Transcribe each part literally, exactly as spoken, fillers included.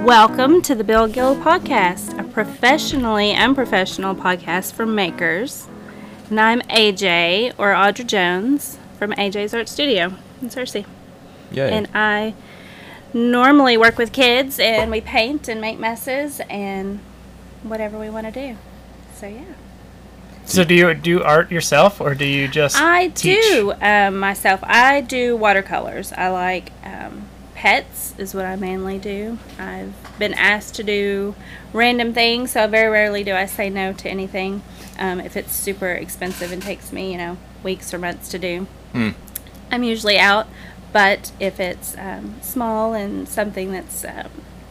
Welcome to the Bill Gill Podcast, a professionally unprofessional podcast for makers. And I'm A J, or Audra Jones, from A J's Art Studio in Searcy. Yay. And I normally work with kids, and we paint and make messes and whatever we want to do. So, yeah. So do you do art yourself, or do you just I teach? do um, myself. I do watercolors. I like um, pets is what I mainly do. I've been asked to do random things, so very rarely do I say no to anything. Um, if it's super expensive and takes me, you know, weeks or months to do, Hmm. I'm usually out. But if it's um, small and something that's um,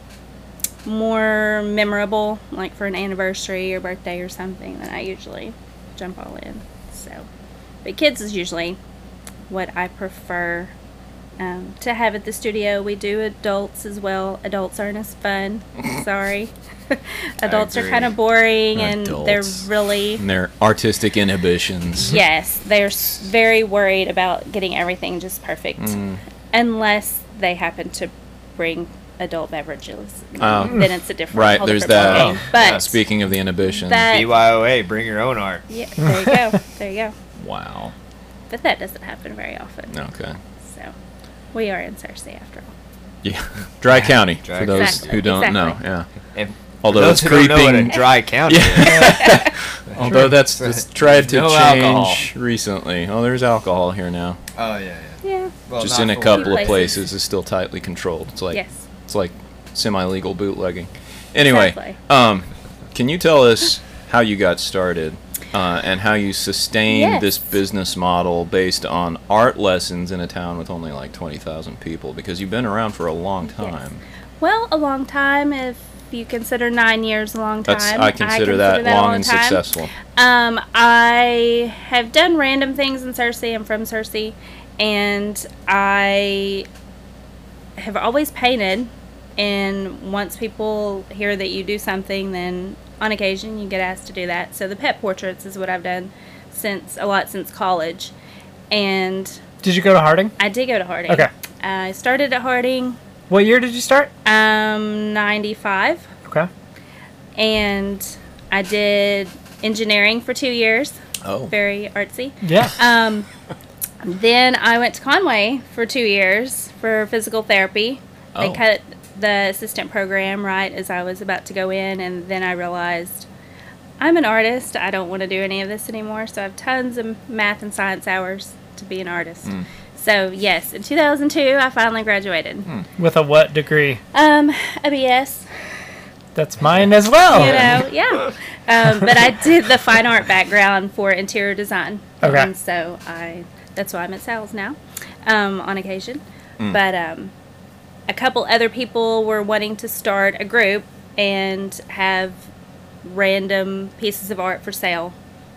more memorable, like for an anniversary or birthday or something, then I usually jump all in. So, but kids is usually what I prefer um, to have at the studio. We do adults as well. Adults aren't as fun. Sorry. Adults are agree. kind of boring, and Adults. they're really... And their artistic inhibitions. Yes, they're s- very worried about getting everything just perfect, Mm. unless they happen to bring adult beverages. Oh. Then it's a different, Right, whole there's different that. ballgame. But Speaking of the inhibitions. that, B Y O A, bring your own art. yeah, there you go, there you go. Wow. But that doesn't happen very often. Okay. So we are in Searcy after all. Yeah. Dry County, Dry for those Exactly, who don't know. exactly. Yeah. And Although those it's who creeping. don't know what a dry county is. Yeah. Although that's, that's tried to No change alcohol. recently. Oh, there's alcohol here now. Oh, yeah, yeah. Yeah. Well, Just not in a for couple work. of Places. places. It's still tightly controlled. It's like Yes. it's like semi-legal bootlegging. Anyway, Exactly. um, can you tell us how you got started uh, and how you sustained Yes. this business model based on art lessons in a town with only like twenty thousand people? Because you've been around for a long time. Well, a long time if you consider nine years a long time. That's I consider, that, a long long and time. successful. Um, I have done random things in Searcy. I'm from Searcy, and I have always painted. And once people hear that you do something, then on occasion you get asked to do that. So the pet portraits is what I've done since a lot since college, and Did you go to Harding? I did go to Harding. Okay. I started at Harding, What year did you start? um, ninety-five. Okay. And I did engineering for two years. Oh. Very artsy. Yeah. Um, then I went to Conway for two years for physical therapy. They Oh. cut the assistant program right as I was about to go in, and then I realized I'm an artist. I don't want to do any of this anymore, so I have tons of math and science hours to be an artist. Mm. So, yes, in two thousand two, I finally graduated. With a what degree? Um, a B S. That's mine as well. You know, yeah. Um, but I did the fine art background for interior design. Okay. And so I, that's why I'm at Sal's now, um, on occasion. Mm. But um, a couple other people were wanting to start a group and have random pieces of art for sale.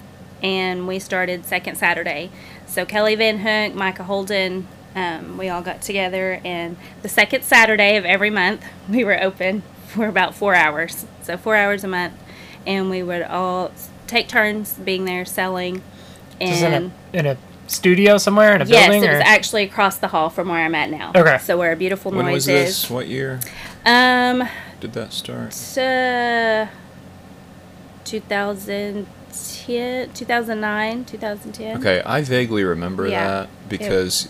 And we started Second Saturday. So Kelly Van Hook, Micah Holden, um, we all got together, and the second Saturday of every month, we were open for about four hours. So four hours a month, and we would all take turns being there selling. Just in And a in a studio somewhere in a yes, building, it was or actually across the hall from where I'm at now. Okay. So where a beautiful When noise was this? is. What year Um, did that start? uh, two thousand ten, two thousand nine, two thousand ten. Okay, I vaguely remember Yeah. that because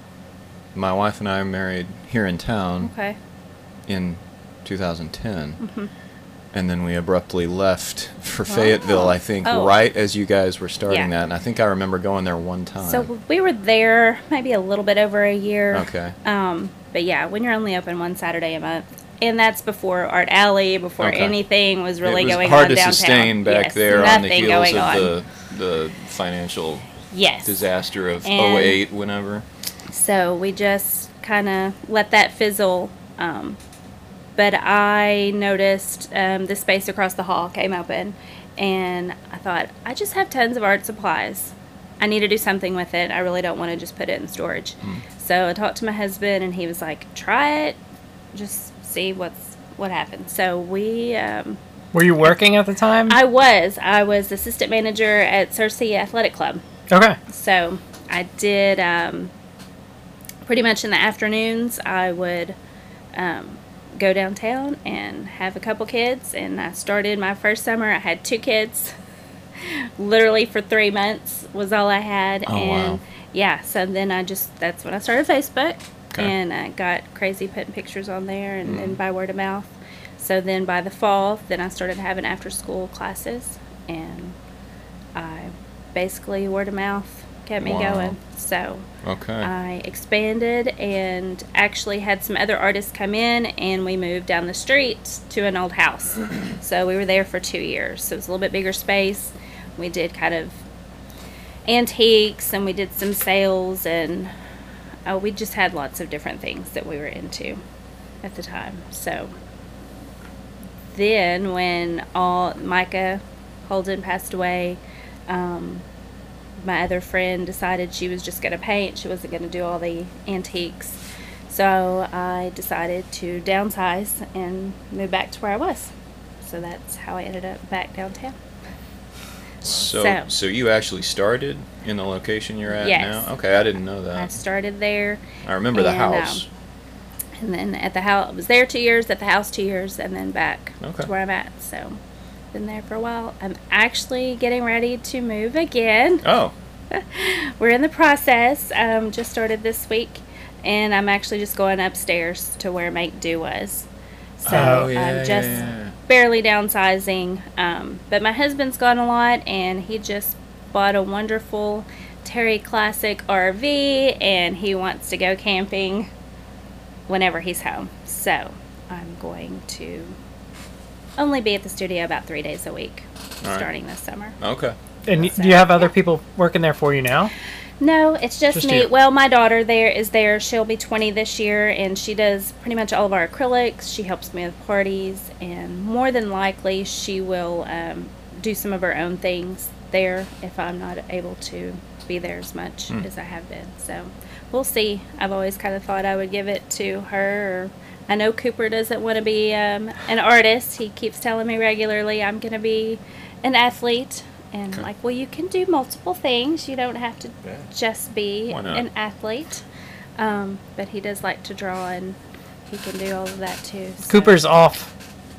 my wife and I married here in town Okay. in two thousand ten. Mhm. And then we abruptly left for Fayetteville, I think, Oh. right as you guys were starting Yeah. that. And I think I remember going there one time. So we were there maybe a little bit over a year. Okay. Um, but yeah, when you're only open one Saturday a month, and that's before Art Alley, before Okay. anything was really it was going hard on to downtown. sustain back Yes, there on the nothing heels going of on. the the financial Yes. disaster of And- oh eight, whenever. So we just kind of let that fizzle. Um, but I noticed um, the space across the hall came open, and I thought, I just have tons of art supplies. I need to do something with it. I really don't want to just put it in storage. Mm. So I talked to my husband, and he was like, try it. Just see what's what happens. So we... Um, were you working at the time? I was. I was assistant manager at Searcy Athletic Club. Okay. So I did um, pretty much in the afternoons. I would um, go downtown and have a couple kids. And I started my first summer. I had two kids. Literally for three months was all I had. Oh, and wow. yeah, so then I just, that's when I started Facebook. Okay. And I got crazy putting pictures on there and Mm. then by word of mouth. So then by the fall, then I started having after school classes. And I basically, word of mouth kept me Wow. going. So Okay. I expanded and actually had some other artists come in, and we moved down the street to an old house. So we were there for two years. So it was a little bit bigger space. We did kind of antiques, and we did some sales, and uh, we just had lots of different things that we were into at the time. So then when all Micah Holden passed away, um, my other friend decided she was just going to paint. She wasn't going to do all the antiques. So I decided to downsize and move back to where I was. So that's how I ended up back downtown. So, So- so you actually started in the location you're at Yes. now? Okay, I didn't know I that. started there. I remember the and, house. um, And then at the house, I was there two years, at the house two years, and then back Okay. to where I'm at. So been there for a while. I'm actually getting ready to move again. Oh, We're in the process. Um, just started this week, and I'm actually just going upstairs to where Make Do was. So Oh, yeah, I'm yeah, just yeah. barely downsizing. Um, but my husband's gone a lot, and he just bought a wonderful Terry Classic R V, and he wants to go camping whenever he's home. So I'm going to only be at the studio about three days a week, All right. starting this summer. okay. And y- So, do you have other yeah. people working there for you now? No, it's just, Just me. you. Well, my daughter there is there. She'll be twenty this year, and she does pretty much all of our acrylics. She helps me with parties, and more than likely, she will um, do some of her own things there if I'm not able to be there as much Hmm. as I have been. So we'll see. I've always kind of thought I would give it to her. Or I know Cooper doesn't want to be um, an artist. He keeps telling me regularly I'm going to be an athlete. And Okay. I'm like, well, you can do multiple things. You don't have to Yeah. just be Why not? an athlete. Um, but he does like to draw, and he can do all of that too. so- Cooper's off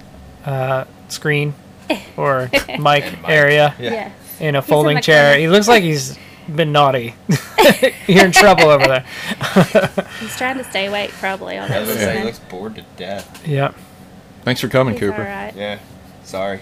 uh, screen or mic area Yeah. Yeah. in a He's in folding the chair. corner. He looks like he's been naughty. You're in trouble over there. He's trying to stay awake probably all That that looks like he listening. looks bored to death. Yeah. Thanks for coming, He's Cooper. all right. Yeah. Sorry.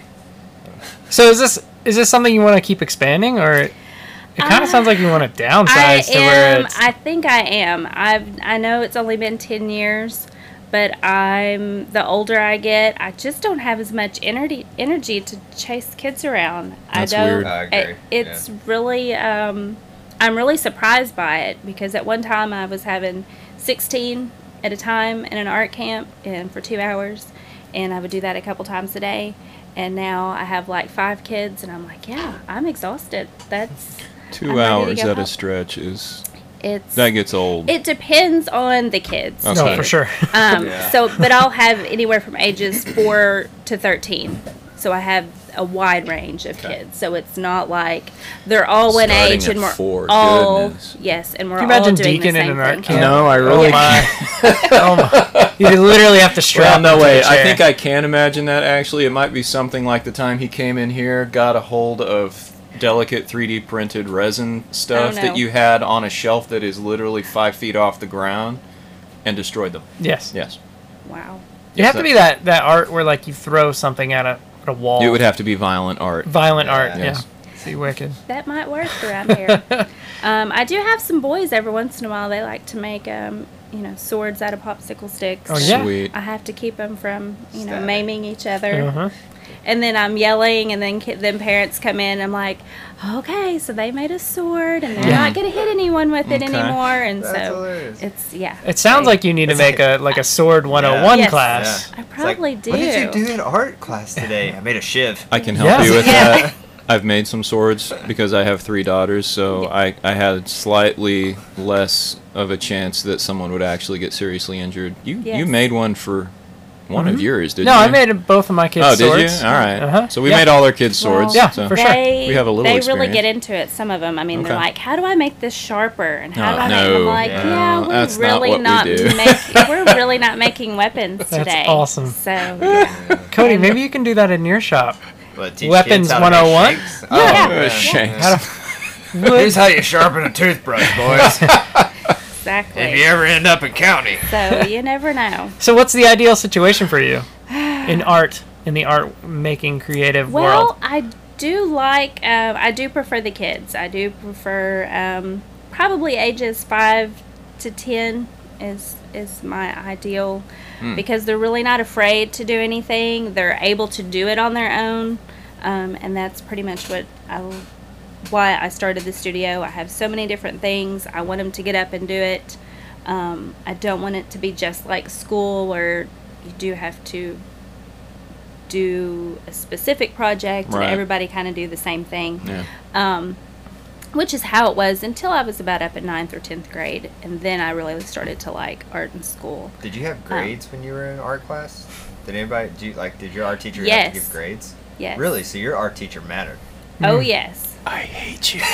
So is this is this something you want to keep expanding, or it kind Uh, of sounds like you want to I downsize to where am. it's I think I am. I've. I know it's only been ten years, but I'm. The older I get, I just don't have as much energy energy to chase kids around. That's I don't. weird. I agree, It, it's really. Um, I'm really surprised by it because at one time I was having sixteen at a time in an art camp and for two hours, and I would do that a couple times a day. And now I have like five kids, and I'm like, yeah, I'm exhausted. That's Two I'm ready to hours go at a home. stretch is it's. that gets old. It depends on the kids. Okay. no too. for sure. Um, Yeah. So, but I'll have anywhere from ages four to thirteen. So I have a wide range of Okay. kids. So it's not like they're all one Starting age at and we're four, all goodness. yes, and we're Can you all imagine doing Deacon the in same an art thing. camp? No, I really Oh my. Oh my. You literally have to strap Well, no him to way. the I chair. think I can imagine that. Actually, it might be something like the time he came in here, got a hold of delicate three D printed resin stuff Oh, no. that you had on a shelf that is literally five feet off the ground, and destroyed them. Yes. Yes, Wow. You Yes, have to be that, that art where like you throw something at a, at a wall. it would have to be violent art. Violent Yeah. art. Yes. Yeah. See, wicked. That might work around here. um, I do have some boys every once in a while. They like to make, um, you know, swords out of popsicle sticks. Oh, yeah. Sweet. I have to keep them from, you know, Stabbing. maiming each other. Uh-huh. And then I'm yelling, and then ki- then parents come in. And I'm like, okay, so they made a sword, and they're Yeah. not going to hit anyone with it Okay. anymore. And That's so hilarious. it's yeah. It sounds they- like you need to It's make like- a like a sword one oh one Yes. class. I It's probably like, do. What did you do in art class today? I made a shiv. I can help Yes. you with Yeah. that. I've made some swords because I have three daughters, so I, I had slightly less of a chance that someone would actually get seriously injured. You Yes. you made one for one of yours, didn't No, you? I made both of my kids Oh, did swords. you? All right. Uh-huh. So we Yeah. made all our kids swords. Yeah, so. for sure. They, We have a little They experience. really get into it. Some of them. I mean, they're Okay. like, "How do I make this sharper?" And how Oh, do I no. make? I'm like, Yeah. "Yeah, No, we're that's not really what we not, do." make, we're really not making weapons That's today." awesome. So yeah. Cody, And- maybe you can do that in your shop. What, teach Weapons kids how to make one oh one? shakes? Yeah. Oh, Uh, shanks. How to- Here's how you sharpen a toothbrush, boys. exactly. if you ever end up in county. So you never know. So what's the ideal situation for you in art, in the art making creative Well, world? I do like. Uh, I do prefer the kids. I do prefer um, probably ages five to ten is is my ideal because they're really not afraid to do anything. They're able to do it on their own, um, and that's pretty much what I. Why I started the studio. I have so many different things. I want them to get up and do it. Um, I don't want it to be just like school where you do have to do a specific project Right. and everybody kind of do the same thing. Yeah. Um, which is how it was until I was about up in ninth or tenth grade. And then I really started to like art in school. Did you have grades when you were in art class? Did anybody do you, like? Did your art teacher have Yes. to give grades? Yes. Really? So your art teacher mattered. Oh, yes. I hate you.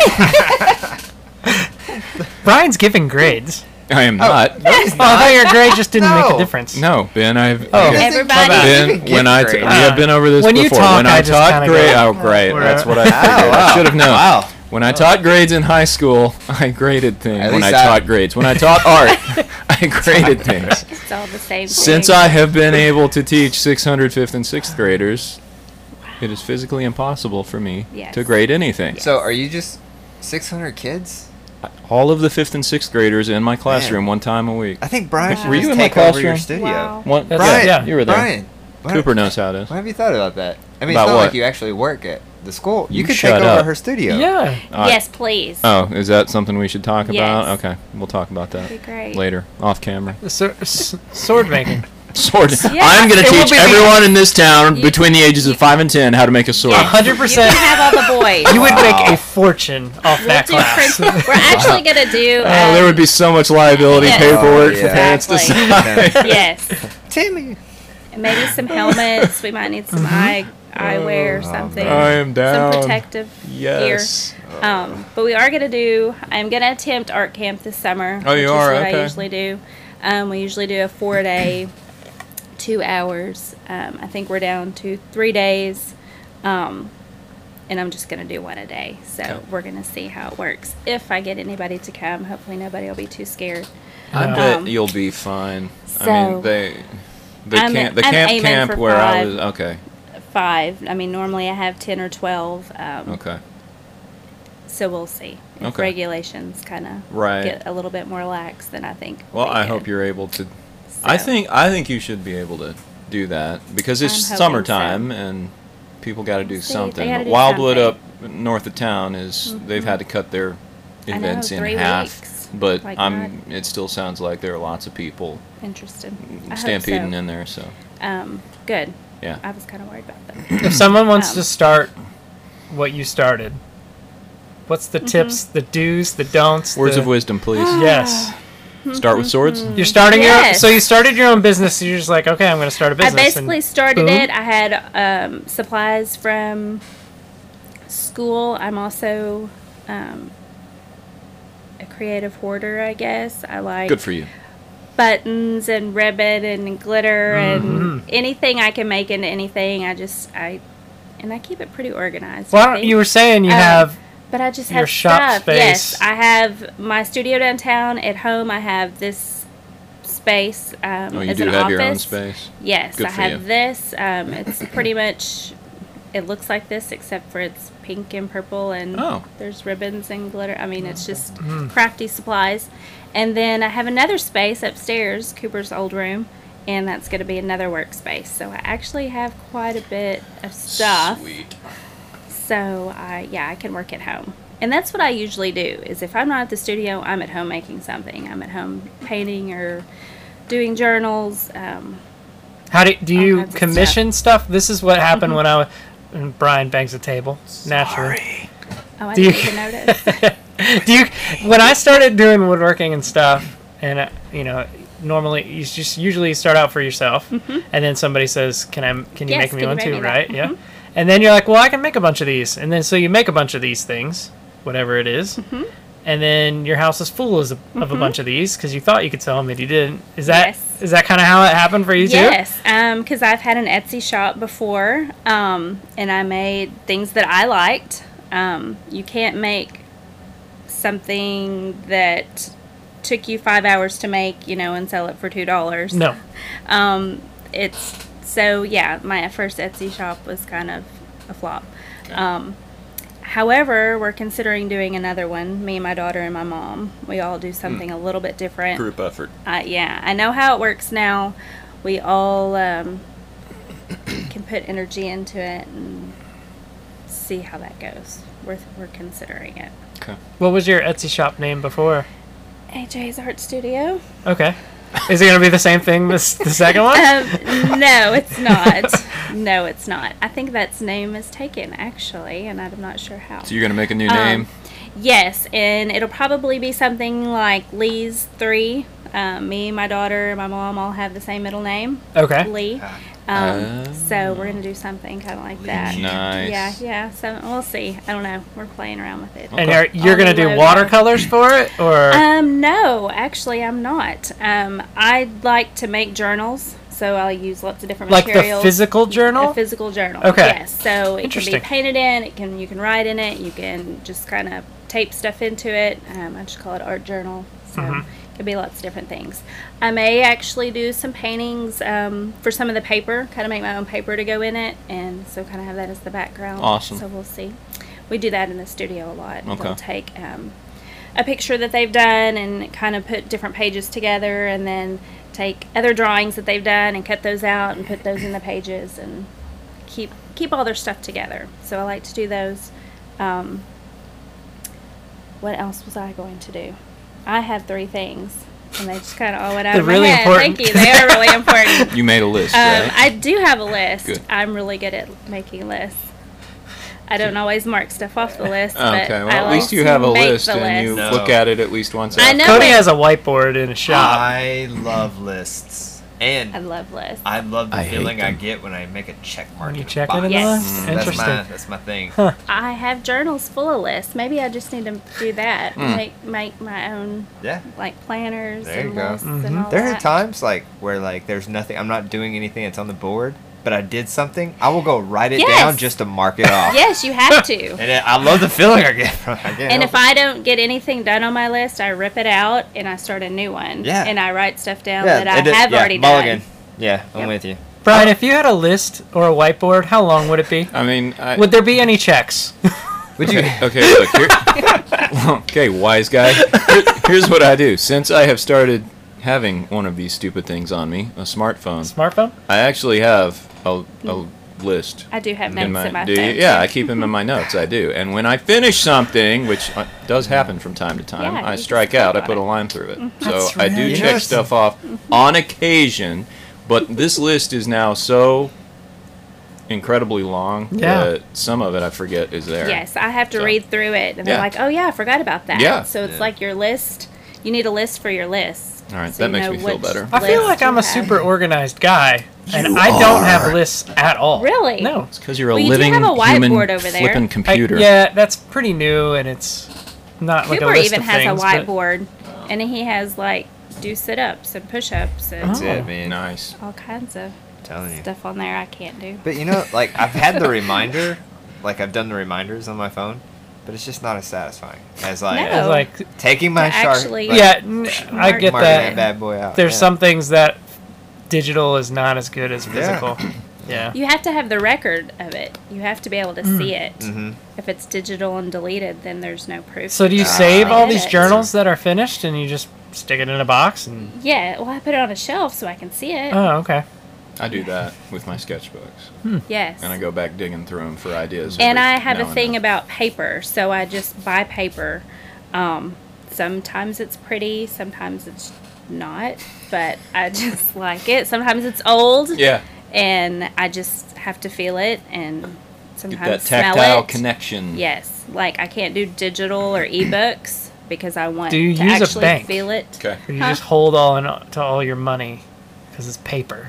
Brian's giving grades. I am not. No, he's Oh, I thought not. your grade just didn't make No. a difference. No, Ben, I've. Oh. okay. Everybody- Ben, Even when I give t- we grades. have been over this When you before. talk, when I I, just taught kinda grade, go, oh great, whatever. that's what I Wow, figured. wow. I should have known. Wow. When I taught grades in high school, I graded things. At When I least I- taught grades, when I taught art, I graded things. It's all the same Since thing. I have been able to teach six hundred fifth and sixth graders, it is physically impossible for me Yes. to grade anything. So are you just six hundred kids? All of the fifth and sixth graders in my classroom one time a week. I think Brian Wow. should Were just you in my take over your classroom? studio. Wow. One, That's- Brian, yeah. you were there. Brian, what, Cooper knows how it is. What have you thought about that? I mean, About it's not what? like you actually work at the school. You, You could shut take over up. her studio. Yeah. Uh, Yes, please. Oh, is that something we should talk about? Yes. Okay, we'll talk about that That'd be great. later, off camera. So, s- sword making. Sword. Yeah. I'm going It to will teach be- everyone in this town You- between the ages of five and ten how to make a sword. Yes. hundred You percent. can have all the boys. You would make Wow. a fortune off We'll that do class. print- We're actually going to do. Oh, um, there would be so much liability Yes. paperwork Oh, for yeah. parents to Exactly. sign. Yes. Timmy. And maybe some helmets. We might need some eye eyewear or Oh, something. I am down. Some protective Yes. gear. Um, but we are going to do. I'm going to attempt art camp this summer. Oh, you which are? Is what Okay. I usually do. Um, we usually do a four day, two hours. Um, I think we're down to three days. Um, and I'm just going to do one a day. So Okay. we're going to see how it works. If I get anybody to come, hopefully nobody will be too scared. I Um, bet you'll be fine. I so- mean, they. The I'm- camp, the I'm camp aiming camp for where I five. was. Okay. Five. I mean, normally I have ten or twelve. Um, Okay. So we'll see. If Okay. regulations kind of Right. get a little bit more lax, then I think. Well, we I could. hope you're able to. I So, think I think you should be able to do that because it's I'm hoping summertime so. and people got to do See, they something. gotta do Wildwood something. up north of town is they've had to cut their I know, events in three half, weeks, but like I'm. It still sounds like there are lots of people Interested. I hope stampeding so. in there. So Um, good. yeah. I was kind of worried about that. If someone wants Um, to start what you started, what's the tips, the do's, the don'ts? Words the, of wisdom, please. Yes. Start with swords. You're starting your. Yes. So you started your own business. So you're just like, okay, I'm going to start a I business. basically and started boom. it. I had um, supplies from school. I'm also um, a creative hoarder, I guess. I like Good for you. buttons and ribbon and glitter Mm-hmm. and anything I can make into anything. I just I and I keep it pretty organized. Well, I I don't- think. you were saying you Um, have. But I just your have shop stuff. space. Yes, I have my studio downtown. At home, I have this space um, Oh, you as do an have office. your own space. Yes, Good I for have you. this. Um, it's pretty much. It looks like this, except for it's pink and purple, and Oh. there's ribbons and glitter. I mean, it's just Mm-hmm. crafty supplies. And then I have another space upstairs, Cooper's old room, and that's going to be another workspace. So I actually have quite a bit of stuff. Sweet. So I yeah, I can work at home. And that's what I usually do. Is if I'm not at the studio, I'm at home making something. I'm at home painting or doing journals. Um, How do do all you kinds of commission stuff. This is what happened when I was. And Brian bangs the table naturally. oh, I Do you- didn't even notice. do you when I started doing woodworking and stuff, and uh, you know, normally you just usually start out for yourself, and then somebody says, "Can I? Can you Yes, make me can you one make too?" me that? Right? Yeah. Mhm. And then you're like, "Well, I can make a bunch of these," and then so you make a bunch of these things, whatever it is, and then your house is full of, of a bunch of these because you thought you could sell them and you didn't. Is that is Yes. that kind of how it happened for you too? Yes, because I've had an Etsy shop before, um, and I made things that I liked. Um, you can't make something that took you five hours to make, you know, and sell it for two dollars. No. Um, it's so yeah. My first Etsy shop was kind of a flop. Um, however, we're considering doing another one. Me, my daughter, and my mom. We all do something a little bit different. Group effort. Uh, yeah, I know how it works now. We all um, can put energy into it and see how that goes. We're, we're considering it. Okay. What was your Etsy shop name before? A J's Art Studio. Okay. Is it going to be the same thing this the second one? Um, no, it's not. No, it's not. I think that's name is taken, actually, and I'm not sure how. So you're gonna make a new Um, name? Yes, and it'll probably be something like Lee's Three. Um, me, my daughter, my mom all have the same middle name, Okay. Lee. Ah. Um, Oh. so we're gonna do something kind of like that. Nice. Yeah, yeah. So we'll see. I don't know. We're playing around with it. And Okay. are, you're On going to the do logo. watercolors for it, or Um, no, actually, I'm not. Um, I like to make journals, so I'll use lots of different like the materials. physical journal? A physical journal. Okay. Yes. So it can Interesting. be painted in. It can you can write in it. You can just kind of tape stuff into it. Um, I just call it art journal. So Mhm. it could be lots of different things. I may actually do some paintings um, for some of the paper. Kind of make my own paper to go in it, and so kind of have that as the background. Awesome. So we'll see. We do that in the studio a lot. Okay. We'll take um, a picture that they've done and kind of put different pages together, and then take other drawings that they've done and cut those out and put those in the pages and keep keep all their stuff together. So I like to do those. Um, what else was I going to do? I had three things, and they just kind of all went out They're of my really head. important. Thank you. They are really important. You made a list, Um, right? I do have a list. Good. I'm really good at making lists. I don't always mark stuff off the list, but Okay, well, I at like least you to have a make list the and you list. No. look at it at least once. I after. know Cody it. has a whiteboard in his shop. I love lists, and I love lists. I love the I hate feeling I them. get when I make a check mark. When you in a check it box. in the Yes. list? Mm. That's Interesting. my that's my thing. Huh. I have journals full of lists. Maybe I just need to do that. Mm. Make make my own Yeah. like planners There you and go. lists Mhm. and all There are that. times like where like there's nothing. I'm not doing anything. It's on the board, but I did something. I will go write it Yes. down just to mark it off. Yes, you have to. And it, I love the feeling I get from it. I can't And help if it. I don't get anything done on my list, I rip it out and I start a new one. Yeah. And I write stuff down yeah, that I it did- have yeah, already mulligan. done. Yeah, I'm Yep. with you. Brian, if you had a list or a whiteboard, how long would it be? I mean, I, Would there be any checks? Would you? okay, okay, look here. Okay, wise guy. Here- here's what I do. Since I have started having one of these stupid things on me, a smartphone, Smartphone? I actually have a, a list. I do have notes in in my, my, do you? phone. Yeah, I keep them in my notes. I do. And when I finish something, which uh, does happen from time to time, Yeah, you I just strike click out. I on put a it. line through it. That's So I do really check interesting. stuff off on occasion, but this list is now so incredibly long Yeah. that some of it I forget is there. Yes, I have to So- read through it, and Yeah. they're like, "Oh yeah, I forgot about that." Yeah. So it's Yeah. like your list. You need a list for your list. All right, so that you makes know me feel which better. I feel list like you I'm a have. super organized guy, and You I don't have are. lists at all. Really? No. It's because you're a Well, you do living have a human whiteboard over there. flipping I- computer. yeah, that's pretty new, and it's not like a Cooper list even of has things, a but- whiteboard, and he has like do sit-ups and push-ups and Oh. That's it, man. Nice. all kinds of telling you. stuff on there I can't do. But you know, like I've had the reminder, like I've done the reminders on my phone, but it's just not as satisfying as like No. It's like, taking my To sharp. actually- like, yeah, n- I Mark- get marking that. that bad boy out. There's yeah. some things that digital is not as good as Yeah. physical. Yeah. You have to have the record of it. You have to be able to Mm. see it. Mhm. If it's digital and deleted, then there's no proof. So do you Ah. save all I these get it. journals that are finished and you just stick it in a box and Yeah, well, I put it on a shelf so I can see it. oh, okay. I do that with my sketchbooks, Yes. and I go back digging through them for ideas. And every I have now a and thing then. about paper, so I just buy paper. Um, sometimes it's pretty, sometimes it's not, but I just like it. Sometimes it's old, Yeah, and I just have to feel it and get sometimes that smell tactile it. connection. Yes, like I can't do digital or ebooks because I want Do you to use a actually bank? feel it. Okay. Or you Huh? just hold all in, to all your money because it's paper.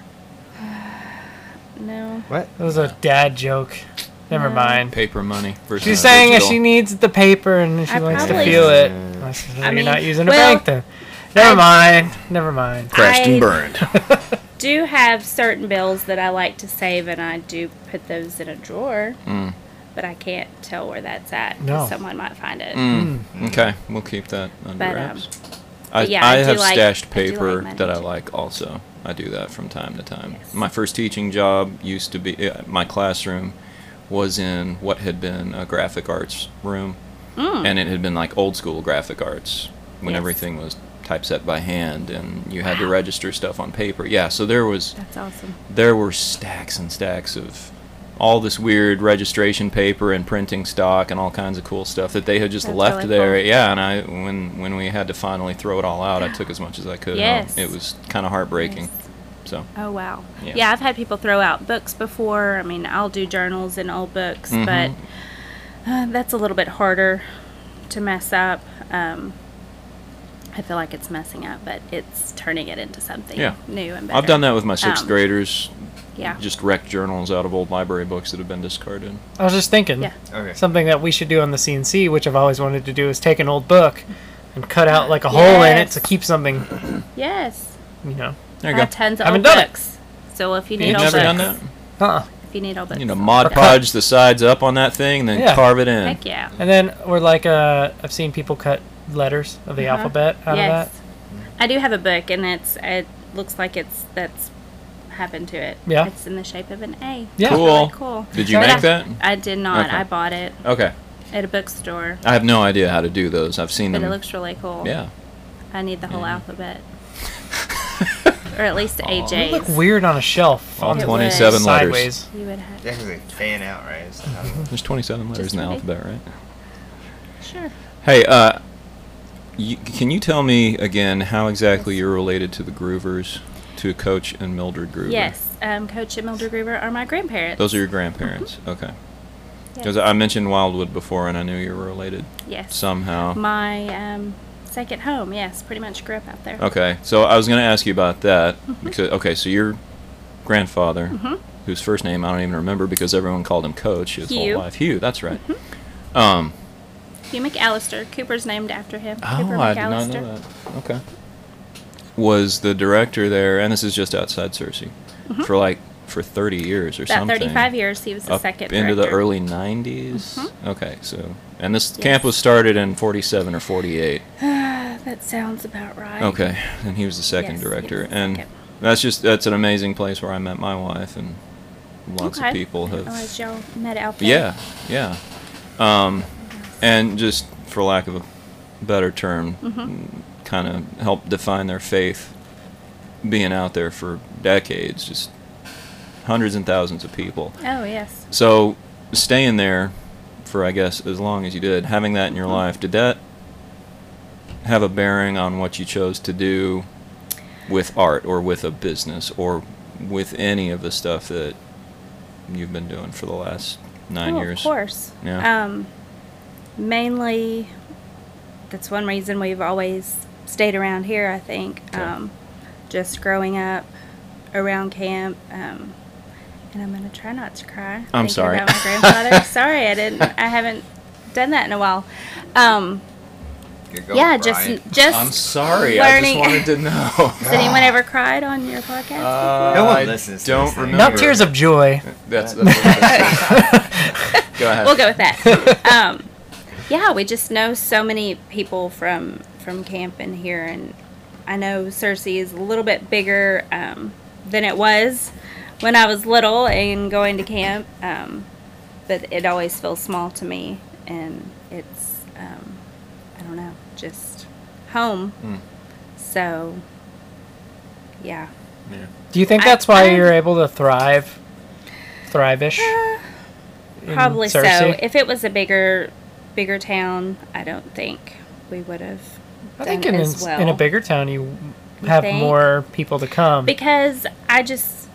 No. What? That was a dad joke. Never No. mind. Paper money versus She's saying digital. she needs the paper and she I likes to probably- feel it. Mm. I said, I You're mean, not using a well, bank then. Never I- mind. Never mind. crashed I- and burned. Do have certain bills that I like to save, and I do put those in a drawer, Mm. but I can't tell where that's at. 'Cause No. someone might find it. Mm. Okay, we'll keep that under But, um, wraps. I, but yeah, I, I do have like- stashed I do like paper money, that I too. like also. I do that from time to time. Yes. My first teaching job used to be, uh, my classroom was in what had been a graphic arts room. Mm. And it had been like old school graphic arts when Yes. everything was typeset by hand and you had to Wow. register stuff on paper. Yeah, so there was That's awesome. there were stacks and stacks of all this weird registration paper and printing stock and all kinds of cool stuff that they had just That's left really there. cool. Yeah, and I when when we had to finally throw it all out, I took as much as I could. home. Yes. It was kind of heartbreaking. Yes. So, Oh wow. Yeah. Yeah. I've had people throw out books before. I mean, I'll do journals and old books, Mhm. but uh, that's a little bit harder to mess up. Um, I feel like it's messing up, but it's turning it into something Yeah. new and better. I've done that with my sixth Um, graders. Yeah. Just wrecked journals out of old library books that have been discarded. I was just thinking. Yeah. Okay. Something that we should do on the C N C, which I've always wanted to do, is take an old book and cut out like a hole in it Yes. to keep something, Yes. you know. There I you have go. tons of Haven't old done it. books. So if you need You've old never books, done that? Uh-uh. if you need old books, You know, Mod Or cut- Podge the sides up on that thing, and then Yeah. carve it in. heck yeah. And then, or like, uh, I've seen people cut letters of the Uh-huh. alphabet out Yes. of I do have a book, and it's it looks like it's that's happened to it. Yeah. It's in the shape of an A. Yeah. It's Cool. really cool. Did you But make I- that? I did not. Okay. I bought it Okay. at a bookstore, I have no idea how to do those. I've seen but them. it looks really cool. Yeah. I need the whole Yeah. alphabet, or at least the A that. J's. They look weird on a shelf. All on the- twenty-seven letters. sideways. You would have Yeah, because they fan out, right? It's not- There's twenty-seven letters Just in the ready? alphabet, right? sure. Hey, uh, you, can you tell me again how exactly you're related to the Groovers, to Coach and Mildred Groover? Yes, um, Coach and Mildred Groover are my grandparents. Those are your grandparents. Okay. Yes. Because I mentioned Wildwood before, and I knew you were related Yes. somehow. My um, second home. Yes, pretty much grew up out there. Okay, so I was going to ask you about that because okay, so your grandfather, Mhm. whose first name I don't even remember because everyone called him Coach his Hugh. Mm-hmm. whole life. Hugh, that's right. Um, Hugh McAllister. Cooper's named after him. oh, Cooper I did McAllister. not know that. Okay. Was the director there, and this is just outside Searcy, for like for thirty years or Mm-hmm. About something. thirty-five years, he was the Up second into the director. early nineties. Mhm. Okay, so and this Yes. camp was started in forty-seven or forty-eight. That sounds about right. Okay, and he was the second Yes, he director, was the and second. that's just that's an amazing place where I met my wife, and lots Okay. of people I didn't have. realize y'all met out there. Yeah, yeah, um, and just for lack of a better term, Mhm. kind of helped define their faith, being out there for decades, just hundreds and thousands of people. Oh yes. So staying there for I guess as long as you did, having that in your Mhm. life, did that have a bearing on what you chose to do with art or with a business or with any of the stuff that you've been doing for the last nine oh, years? Of course. Yeah. Um, mainly, that's one reason we've always stayed around here. I think. Okay. Um, just growing up around camp. Um, and I'm gonna try not to cry. I'm thinking sorry. About my grandfather. Sorry, I didn't. I haven't done that in a while. Um, You're going, yeah, Brian. just just. I'm sorry. I just learning- wanted to know. Has anyone ever cried on your podcast? Uh, No one I listens to don't this thing. remember. Not tears of joy. That's, that's what that's Go ahead. We'll go with that. um, yeah, we just know so many people from from camp in here, and I know Searcy is a little bit bigger um, than it was when I was little and going to camp, um, but it always feels small to me, and it's um, I don't know, just home. Mm. So, yeah. Yeah. Do you think I- that's why I- you're able to thrive, thrive-ish? in Probably so. Searcy? If it was a bigger, bigger town, I don't think we would have. I done think in, as well. in a bigger town you You have think? more people to come. Because I just,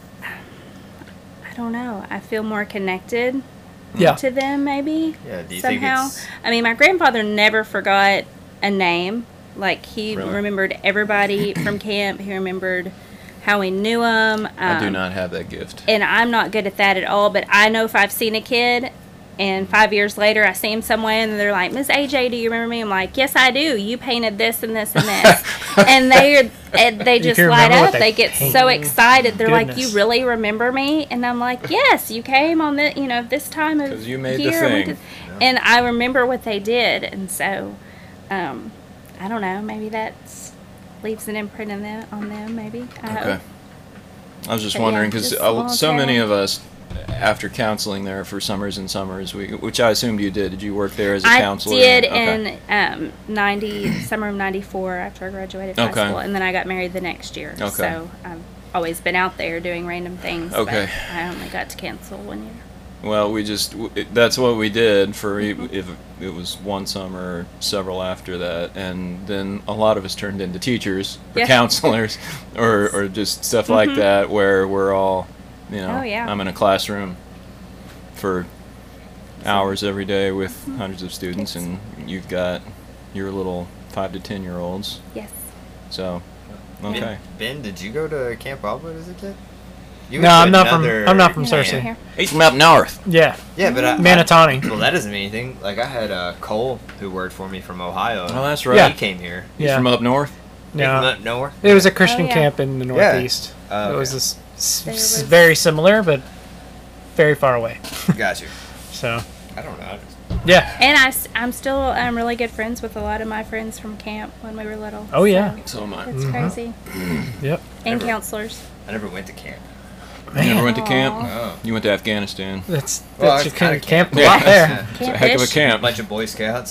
I don't know. I feel more connected yeah. to them, maybe. Yeah, do you think somehow. it's- I mean, my grandfather never forgot a name. Like, he Really? remembered everybody from camp. He remembered how we knew them. Um, I do not have that gift. And I'm not good at that at all, but I know if I've seen a kid and five years later I see them somewhere and they're like, Miss A J, do you remember me? I'm like, yes, I do. You painted this and this and this. And they and they just can light remember what up. they They get painted. so excited. They're like, Goodness. you really remember me? And I'm like, yes, you came on the, you know, this time of 'Cause you made the year. and we thing. did- And I remember what they did. And so, um, I don't know. Maybe that leaves an imprint in them, on them, maybe. I Okay. hope. I was just But yeah, wondering because just a long so many trail. of us, after counseling there for summers and summers, we, which I assumed you did. Did you work there as a I counselor? did Okay. in um, ninety summer of ninety-four after I graduated high Okay. school, and then I got married the next year. Okay. So I've always been out there doing random things. Okay. But I only got to cancel one year. Well, we just w- it, that's what we did for e Mm-hmm. if it was one summer or several after that, and then a lot of us turned into teachers or Yeah. counselors or or just stuff like Mhm. that where we're all, you know, Oh, yeah. I'm in a classroom for hours every day with hundreds of students, Kids. and you've got your little five to ten year olds. Yes. So, okay. Ben, ben, did you go to Camp Wildwood as a kid? You No, went to I'm not from- another I'm not from Yeah, Cersei. right here. He's from up north. Yeah, Yeah, but I, Manatawny. I, well, that doesn't mean anything. Like I had uh, Cole who worked for me from Ohio. Oh, that's right. Yeah. He came here. He's Yeah. from up north. He from No, up nowhere. it was a Christian Oh, yeah. camp in the Yeah. Northeast. Oh, It was okay. this, s- There s- was- very similar, but very far away. Got you. So, I don't know. I just- yeah. And I, am still um, really good friends with a lot of my friends from camp when we were little. Oh, yeah. So am I. So it's Mhm. crazy. Yep. And Never- counselors. I never went to camp. You never Man, went to camp? Aw. Oh. You went to Afghanistan. that's, Well, that's it's your kind of kinda camp camp. a lot Yeah. there. It's a Camp heck of a ish. A camp. bunch of Boy Scouts.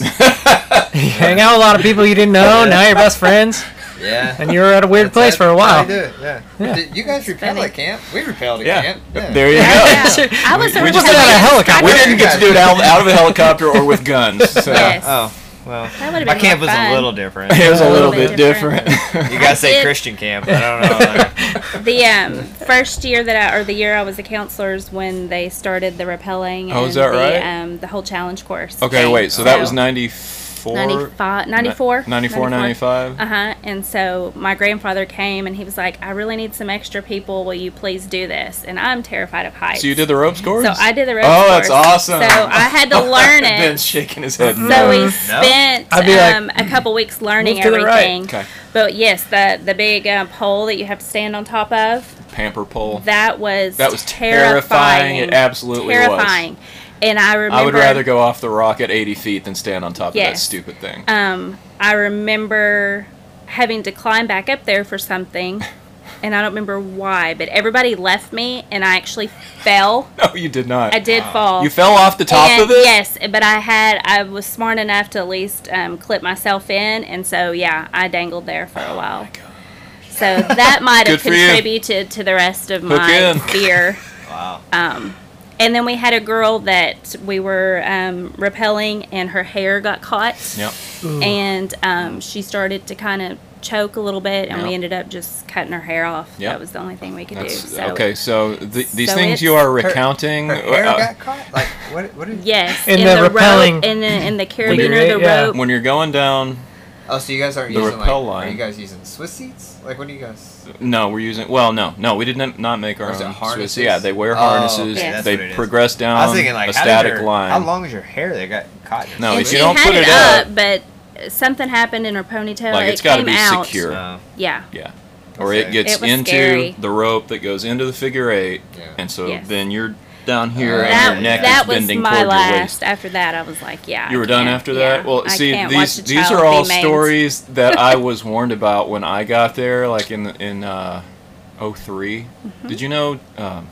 You hang out with a lot of people you didn't know. Now you're best friends, yeah. and you were at a weird That's place it. for a How while. you do it, yeah. Yeah. Did you guys repel funny. at camp? We repelled at Yeah. camp. Yeah. There you Yeah, go. yeah. I was We- a we just got out of a helicopter. We didn't get to do it out, out of a helicopter or with guns. So. Yes. Oh, well. That would've My been camp more was fun. a little different. It was a A little little bit bit different. different. You guys say did- Christian camp. I don't know. Like, The um, first year that I, or the year I was a counselor is when they started the rappelling and Oh, is that the, right? um, the whole challenge course. Okay, thing. wait. So that So, was ninety-four? ninety-five, ninety-four, ninety-four, ninety-five? Uh-huh. And so my grandfather came and he was like, I really need some extra people. Will you please do this? And I'm terrified of heights. So you did the ropes course? So I did the ropes Oh, that's course. awesome. So I had to learn it. Ben's shaking his head. So we No. spent I'd be like, um, a couple weeks learning move to the right. everything. Okay. But yes, the the big uh, pole that you have to stand on top of, Pamper pole. that was That was terrifying. terrifying. It absolutely was. terrifying. And I remember I would rather go off the rock at eighty feet than stand on top of that Yes. stupid thing. Um, I remember having to climb back up there for something, and I don't remember why, but everybody left me, and I actually fell. No, you did not. I did fall. You fell off the top and of it? Yes, but I had I was smart enough to at least um, clip myself in, and so yeah, I dangled there for a while. So that might have Good for you. contributed to the rest of Hook my in. fear. wow. Um, and then we had a girl that we were um, repelling, and her hair got caught, Yep. Ooh. and um, she started to kind of choke a little bit, and Yep. we ended up just cutting her hair off. Yep. That was the onty thing we could That's, do. So, okay, so th- these so things you it's- are Her- recounting. Her hair uh, got caught? Like, what, what did Yes, In in, the the, rappelling- rope, in the in the When you're- carabiner, the yeah. rope. when you're going down, Oh, so you guys aren't The using, like, rappel are line. you guys using Swiss seats? Like, what do you guys... no, we're using. Well, no, no, we did not, not make our Or is it own harnesses? Swiss. Yeah, they wear Oh, harnesses. okay, that's They what it is. progress down I was thinking, like, a how did static your, line. how long is your hair that got caught? in No, and if she you don't had put it it up, up- but something happened in her ponytail. Like, it it's gotta came be out. secure. Oh. Yeah. Yeah. Or it Okay. gets It was into scary. the rope that goes into the figure eight, Yeah. and so Yes. then you're down here That- and That, your neck that is was bending my toward your last. waist. After that, I was like, yeah. You I were done can't- after yeah, that? Well, I see, can't these watch a these child are all be maimed. stories that I was warned about when I got there, like in in uh, oh three. Mm-hmm. Did you know um,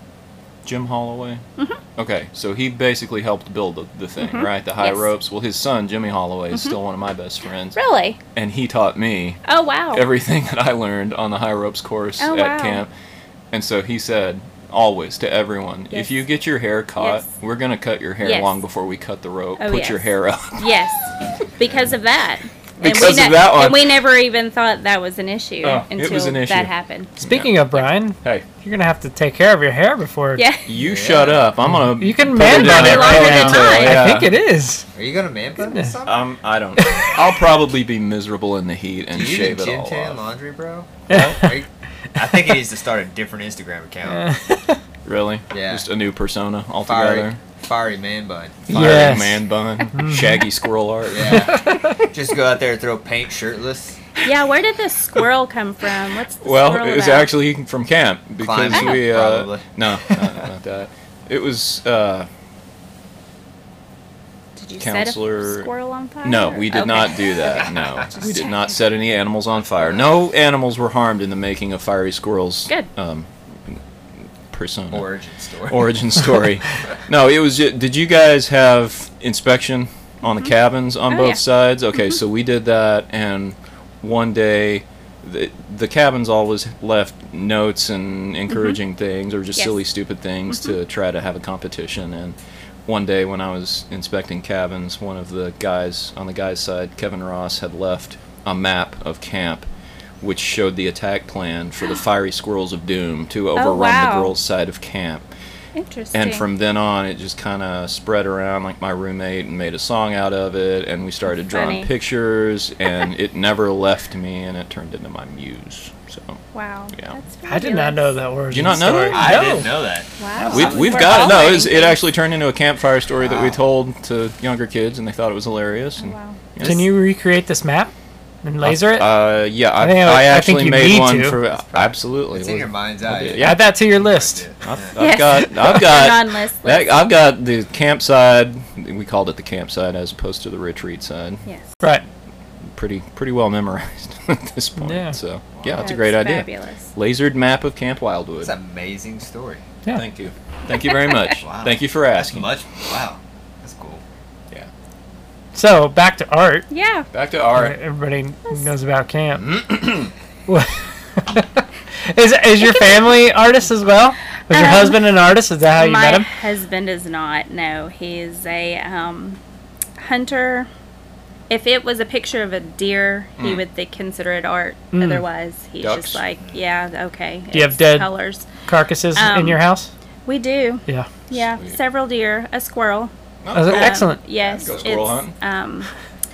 Jim Holloway? Mm-hmm. Okay, so he basically helped build the, the thing, right? The high Yes. ropes. Well, his son Jimmy Holloway is still one of my best friends, Really? and he taught me Oh wow. everything that I learned on the high ropes course Oh, at wow. camp. And so he said always to everyone, Yes. if you get your hair caught, Yes. we're gonna cut your hair Yes. long before we cut the rope. Oh, Put your yes. hair up. Yes, because of that. because ne- of that one. And we never even thought that was an issue Oh, it until was an issue. that happened. Speaking of Brian, Hey, you're gonna have to take care of your hair before. Yeah. you shut up. I'm gonna. You can put man it in bun a it right now. ponytail, I yeah. I think it is. Are you gonna man bun this summer? Um, I don't. know. I'll probably be miserable in the heat and Do you shave do it gym all tan off. laundry, bro? Are you- I think he needs to start a different Instagram account. Really? Yeah. Just a new persona Fiery, altogether. fiery man bun. Fiery Yes. man bun, shaggy squirrel art. Yeah. Just go out there and throw paint shirtless. Yeah, where did this squirrel come from? What's the Well, squirrel it was about? actually from camp because Climbing, we. Uh, probably. no, not, not that. It was. Uh, Did you counselor- set a squirrel on fire? No, we did Okay. not do that. No, Just we did checking. not set any animals on fire. No animals were harmed in the making of Fiery Squirrel's Good. um, persona. Origin story. Origin story. No, it was. ju- Did you guys have inspection on the cabins on Oh, both yeah. sides? Okay, so we did that, and one day, the the cabins always left notes and encouraging things, or just Yes. silly, stupid things to try to have a competition. And one day, when I was inspecting cabins, one of the guys on the guy's side, Kevin Ross, had left a map of camp, which showed the attack plan for the Fiery Squirrels of Doom to overrun wow. the girls' side of camp. Interesting. And from then on, it just kind of spread around. Like my roommate and made a song out of it, and we started drawing Funny. pictures, and it never left me, and it turned into my muse. So Wow. Yeah. That's I did not know that origin Did you not know story. that? I No. didn't know that. Wow. we've, we've We're got it. all No, learning it, was, it things. actually turned into a campfire story that we Wow. told to younger kids, and they thought it was hilarious. Oh, And, wow. yeah. Can you recreate this map and laser it? Uh, yeah, I, I think I- I I actually think you made need one to. for absolutely. It's in your mind's I'll eye. do it. Add that to your list. I've, I've Yes. got, I've Put got, it on list, that, list. I've got the campside. We called it the campside as opposed to the retreat side. Yes. Right. Pretty, pretty well memorized at this point. Yeah. So yeah, it's a That's great idea. Fabulous. Lasered map of Camp Wildwood. It's an amazing story. Yeah. Thank you, thank you very much. Wow. Thank you for That's asking. much. Wow. That's cool. Yeah. So back to art. Yeah. Back to art. Everybody knows about camp. What- is is your family artists as well? Was your Um, husband an artist? Is that how you My met him? husband is not. No, he's a um, hunter. If it was a picture of a deer, he Mm. would think, consider it art. Mm. Otherwise, he's Ducks? just like, yeah, okay. Do you have it's dead- colors? Carcasses in Um, your house? We do. Yeah. Yeah, Sweet. several deer, a squirrel. Oh, cool. excellent. Yes, Go squirrel it's hunting? um,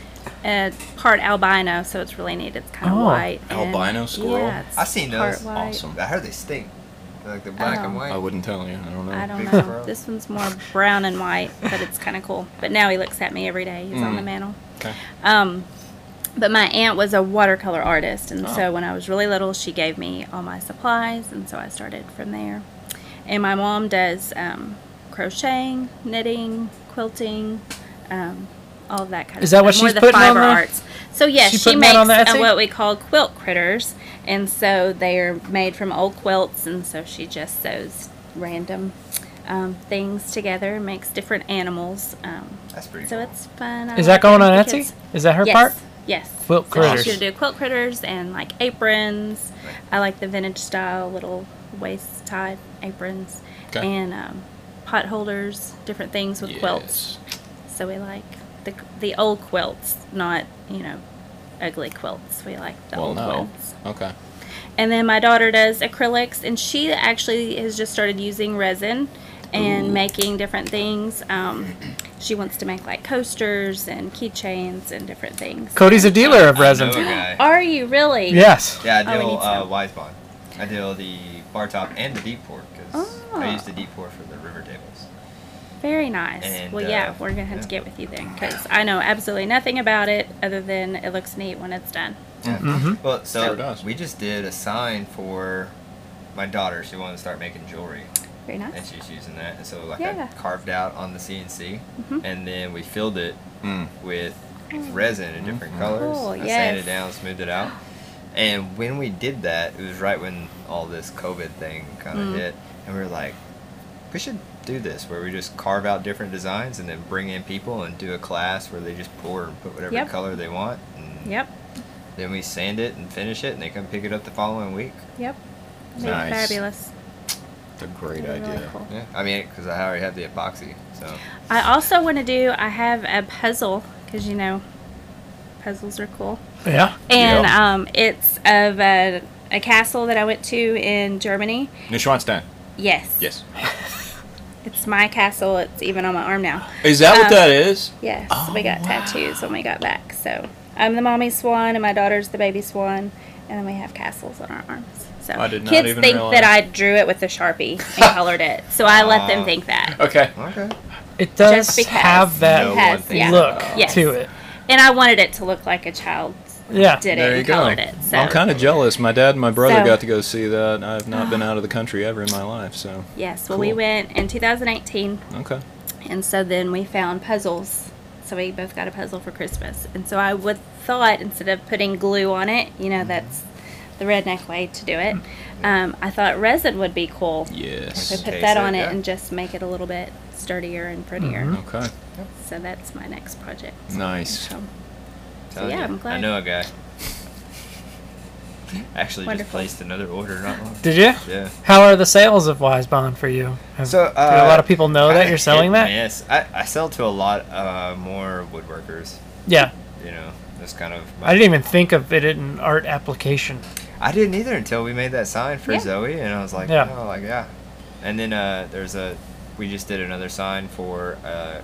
uh, part albino, so it's really neat. It's kind of Oh. white. and- Albino squirrel? Yeah, it's I've seen part those. white. Awesome. I heard they stink. They're like the black Oh. and white. I wouldn't tell you. I don't know. I don't Big know. squirrel. This one's more brown and white, but it's kind of cool. But now he looks at me every day. He's on Mm. the mantle. Okay. Um, but my aunt was a watercolor artist, and Oh. so when I was really little, she gave me all my supplies, and so I started from there. And my mom does um, crocheting, knitting, quilting, um, all of that kind of Is that stuff. what More she's the putting on fiber the- arts. So yes, She she putting makes that on the uh, Etsy? what we call quilt critters, and so they're made from old quilts, and so she just sews random um, things together, and makes different animals. Um, That's pretty so cool. it's fun. I Is that like going it. on The Etsy? kids- Is that her yes. part? Yes. Quilt So I critters. should do quilt critters and like aprons. I like the vintage style little waist tied aprons, Okay. and um, pot holders, different things with quilts. Yes. So we like the the old quilts, not you know ugly quilts. We like the Well, old no. quilts. Okay. And then my daughter does acrylics, and she actually has just started using resin and Ooh. making different things. Um, she wants to make like coasters and keychains and different things. Cody's a dealer of I resin. know a guy. Are you really? Yes. Yeah, I Oh, we deal need uh, some. Wisebond. I deal the bar top and the deep pour because Oh. I use the deep pour for the river tables. Very nice. And, well, yeah, uh, we're gonna have to yeah. get with you then, because I know absolutely nothing about it other than it looks neat when it's done. Yeah. Mhm. Well, so Sure does. we just did a sign for my daughter. She wanted to start making jewelry, Very and nice. she's using that. And so like Yeah. I carved out on the C N C, Mhm. and then we filled it Mm. with resin in different Mhm. colors. Cool, I yes. sanded it down, smoothed it out. And when we did that, it was right when all this COVID thing kind of Mm. hit, and we were like, we should do this where we just carve out different designs and then bring in people and do a class where they just pour and put whatever Yep. color they want. And Yep. then we sand it and finish it, and they come pick it up the following week. Yep. That'd be Nice. fabulous. It's a great Really, really idea. cool. Yeah, I mean, because I already have the epoxy, so I also want to do. I have a puzzle because you know Puzzles are cool. Yeah. And Yeah. um, it's of a, a castle that I went to in Germany. Neuschwanstein. Yes. Yes. It's my castle. It's even on my arm now. Is that what Um, that is? Yes. Oh, we got wow. tattoos when we got back. So I'm the mommy swan and my daughter's the baby swan. And then we have castles on our arms. So I did not kids even think realize. that I drew it with a Sharpie and colored it. So I let them Aw. think that. Okay. Okay. It does Just because have that No it has, one thinks yeah. look Yes. to it. And I wanted it to look like a child Yeah. did There it you and go. colored it. So I'm kind of jealous. My dad and my brother So- got to go see that. I've not been out of the country ever in my life, so. yes, well we Cool. went in two thousand eighteen, Okay. and so then we found puzzles. So we both got a puzzle for Christmas. And so I would thought instead of putting glue on it, you know, that's the redneck way to do it. Um, I thought resin would be cool. Yes. We put Case that it, on it yeah. and just make it a little bit sturdier and prettier. Mhm. Okay. So that's my next project. Nice. So, Telling yeah, you, I'm glad. I know a guy. Actually, Wonderful. just placed another order not long. Did you? Yeah. How are the sales of Wise Bond for you? Have, So, do a uh, lot of people know that you're selling that? Yes, I, I sell to a lot uh, more woodworkers. Yeah. You know, that's kind of. I didn't even think of it in an art application. I didn't either until we made that sign for Yeah. Zoe, and I was like, Yeah. oh, like yeah. And then uh, there's a, we just did another sign for, uh,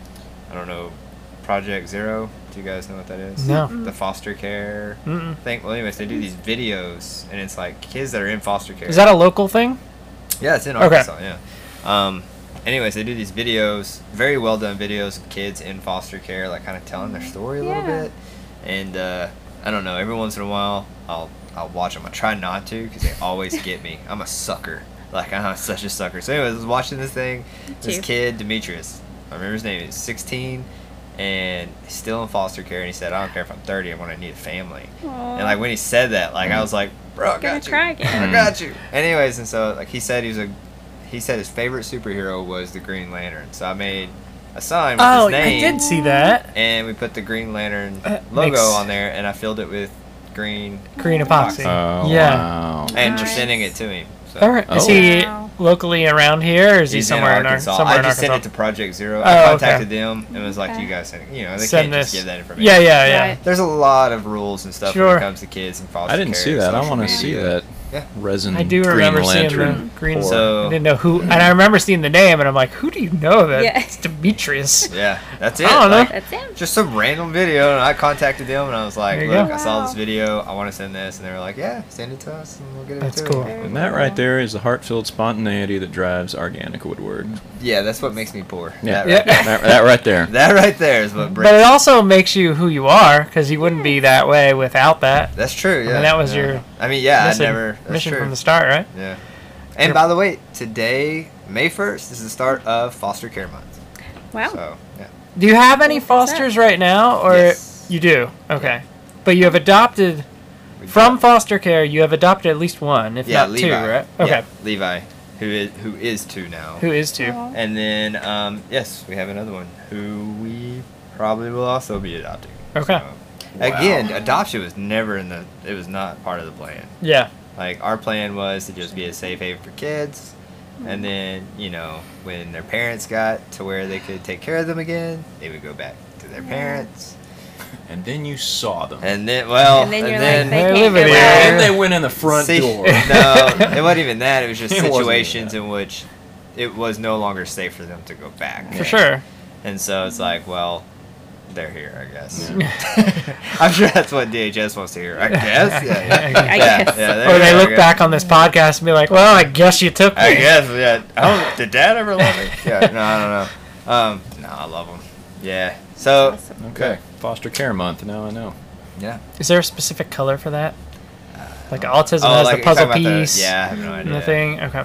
I don't know, Project Zero. Do you guys know what that is? No. The foster care Mm-mm. thing. Well, anyways, they do these videos, and it's like kids that are in foster care. Is that a local thing? Yeah, it's in Okay. Arkansas. Yeah. Um, anyways, they do these videos, very well done videos of kids in foster care, like kind of telling their story a little Yeah. bit. And uh, I don't know. Every once in a while, I'll I'll watch them. I try not to because they always get me. I'm a sucker. Like I'm such a sucker. So anyways, I was watching this thing. This too. kid, Demetrius. I remember his name. He's sixteen. And he's still in foster care, and he said, "I don't care if I'm thirty. I'm gonna need a family." Aw. And like when he said that, like I was like, "Bro, I Gonna got you. cry again. I got you." Anyways, and so like he said, he was a, he said his favorite superhero was the Green Lantern. So I made a sign with Oh, his I name, did see that. and we put the Green Lantern Uh, logo makes- on there, and I filled it with green, Green epoxy. Oh, Yeah. wow. and we're Nice. sending it to him. So. All right. Is Oh. he Wow. locally around here, or is he He's somewhere in in, Ar- Arkansas. somewhere I in just Arkansas? sent it to Project Zero. Oh, I okay. contacted them and was like, Okay. "You guys send it. You know, they Send can't just this. give that information." Yeah, yeah, yeah. Right. There's a lot of rules and stuff when Sure. it comes to kids and foster I didn't care, see that. I social want to see media. that. Yeah. Resin I do Green remember seeing Lantern. the green. So- I didn't know who, and I remember seeing the name, and I'm like, who do you know that? Yeah. It's Demetrius. Yeah, that's it. I don't know. Like, That's him. just some random video, and I contacted them, and I was like, There you "Look, go. I saw this Wow. video. I want to send this," and they were like, "Yeah, send it to us, and we'll get it That's to cool. you." And that right there is the heart-filled spontaneity that drives organic woodwork. Yeah, that's what makes me poor. Yeah, that, Yeah. Right there. that, that right there. that right there is what But brings. it also makes you who you are, because you wouldn't be that way without that. That's true. Yeah, mean, that was yeah. your I mean, yeah, I mission, never. That's mission true. from the start, right? Yeah. And Yep. by the way, today, May first, is the start of Foster Care Month. Wow. So yeah. Do you have any What's that? fosters right now, or Yes. you do? Okay, but you have adopted we from got- foster care. You have adopted at least one, if yeah, not Levi. two, right? Yeah, Okay, Levi, who is who is two now. who is two? Aw. And then, um, yes, we have another one who we probably will also be adopting. Okay. So, again, adoption was never in the. It was not part of the plan. Yeah, Like our plan was to just be a safe haven for kids, and then you know when their parents got to where they could take care of them again, they would go back to their parents. And then you saw them. And then, well, And then you're then, like, they They can't live go in here. back. and they went in the front See- door. no, it wasn't even that. It was just It wasn't even situations that. in which it was no longer safe for them to go back. for sure. And so it's like, well, they're here, I guess. I'm sure that's what D H S wants to hear. I guess. Yeah. Yeah. I yeah, guess. yeah, there Or you they go, look I guess. back on this podcast and be like, "Well, I guess you took me." I guess. Yeah. Oh, did Dad ever love me? Yeah. No, I don't know. Um. No, I love them. Yeah. So. Awesome. Okay, foster care month. Now I know. Yeah. Is there a specific color for that? Like autism Oh, has like the you're puzzle talking about the- piece. yeah, I have no And the idea. thing. Okay.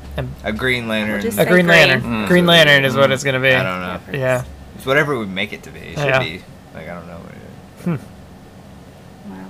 A Green Lantern. just A Say green green. lantern. Mm. Green lantern is what it's gonna be. I don't know. Yeah. It's whatever we make it to be. It should Yeah. be. Like I don't know what it is. Wow.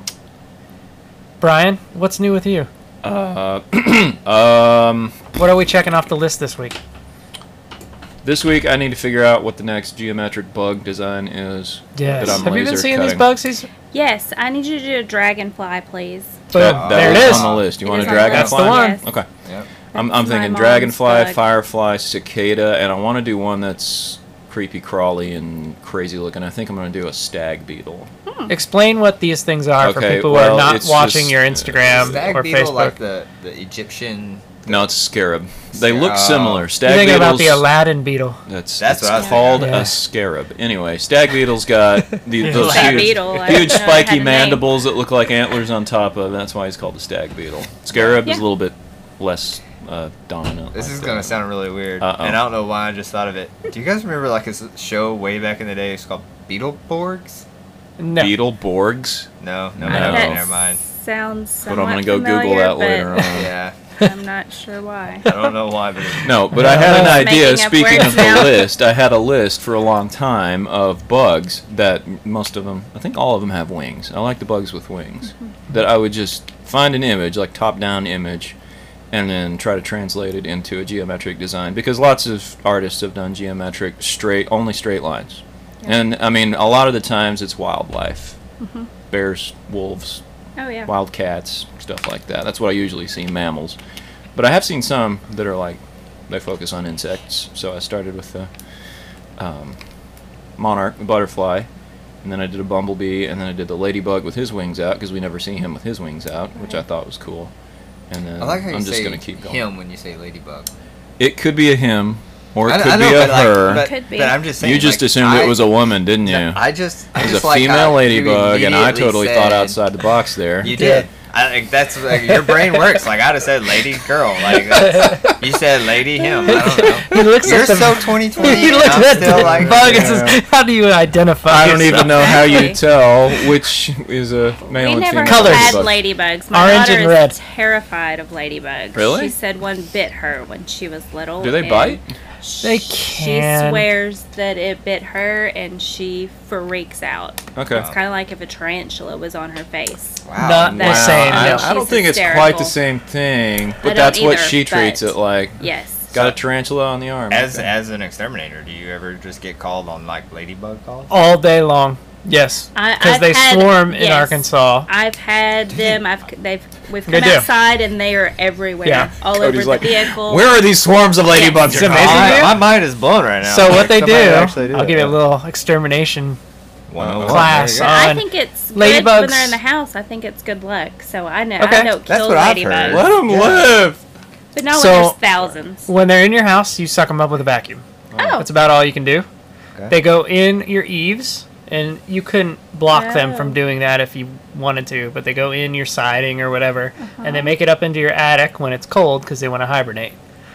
Brian, what's new with you? Uh, um, What are we checking off the list this week? this week I need to figure out what the next geometric bug design is. Yes. That I'm Have you been laser seeing these cutting. bugs? These. Yes, I need you to do a dragonfly, please. But That- there that it was is. on the list. You It want is a on the list. dragonfly? That's the one. Yes. Okay. Yep. I'm, That's I'm my thinking mom's dragonfly, bug. firefly, cicada, and I want to do one that's creepy crawly and crazy looking. I think I'm going to do a stag beetle. Explain what these things are for Okay, people who well, are not it's watching just- your Instagram Stag or beetle, Facebook. like the, the Egyptian. No, it's a scarab. They look Oh. similar. You're Stag thinking about beetles. the Aladdin beetle. That's, That's that's what I was called thinking. Yeah. a scarab. Anyway, stag beetle's got the, those Stag huge, beetle, I huge didn't know it had spiky a name. mandibles that look like antlers on top of. That's why he's called the stag beetle. Scarab is Yeah. a little bit less uh, dominant. This like is the- gonna sound really weird, Uh-oh. and I don't know why I just thought of it. Do you guys remember like this show way back in the day? It's called Beetleborgs. No. Beetleborgs. No, no, No. no, That never mind. Sounds But I'm somewhat gonna go familiar, Google that but later on. Yeah, I'm not sure why. I don't know why, but it, No, but I had an Making idea. up Speaking words of the now. list, I had a list for a long time of bugs that m- most of them, I think all of them have wings. I like the bugs with wings. Mm-hmm. That I would just find an image, like top-down image, and then try to translate it into a geometric design. Because lots of artists have done geometric straight, only straight lines. Yeah. And I mean, a lot of the times it's wildlife, Mhm. bears, wolves, Oh yeah. wild cats, stuff like that. That's what I usually see, mammals. But I have seen some that are like, they focus on insects. So I started with the um, monarch, the butterfly, and then I did a bumblebee, and then I did the ladybug with his wings out, because we never see him with his wings out, which I thought was cool. And then I like how you I'm just say going to keep going. him when you say ladybug. It could be a him, or it I, could I know, be a but like, her. but, Could be. but I'm just saying. you just like, assumed I, it was a woman, didn't you? I just, I it was just a like female how you ladybug, and I immediately totally thought said- outside the box there. You did. I, like, that's like, your brain works. Like I'd have said lady girl. Like that's, you said lady him. I don't know. He looks You're at the, so twenty twenty. he looks I'm at still the like, bug and Yeah. says, "How do you identify?" I don't yourself?" even know how you Exactly. tell which is a male We and never female Colors. had ladybug. ladybugs. My Orange daughter and is red. terrified of ladybugs. Really? She said one bit her when she was little. Do they and bite? They She can. swears that it bit her, and she freaks out. Okay. It's kind of like if a tarantula was on her face. Wow. Not the Wow, same. I, no. I don't She's think it's quite hysterical. the same thing, I but don't that's what either, she treats but- it like. Yes. Got a tarantula on the arm. As okay. as an exterminator, do you ever just get called on like ladybug calls? All day long. Yes. I- Because I've they had- swarm in yes. Arkansas. I've had them. I've they've we've They come do. outside and they are everywhere, Yeah. all Cody's over like, the vehicle. Where are these swarms of ladybugs? It's you're amazing. calling?" Amazing. my, my mind is blown right now. So what Like, they do, somebody actually I'll that. give you a little extermination. one oh one. class There you go. I on think it's good ladybugs. when they're in the house. I think it's good luck. So I know Okay. I don't That's kill what I've ladybugs, heard. Let them Yeah. live. but no, So- when there's thousands. When they're in your house, you suck them up with a vacuum. Oh, That's about all you can do. Okay. They go in your eaves, and you couldn't block them Oh. from doing that if you wanted to, but they go in your siding or whatever, and they Uh-huh. make it up into your attic when it's cold because they want to hibernate.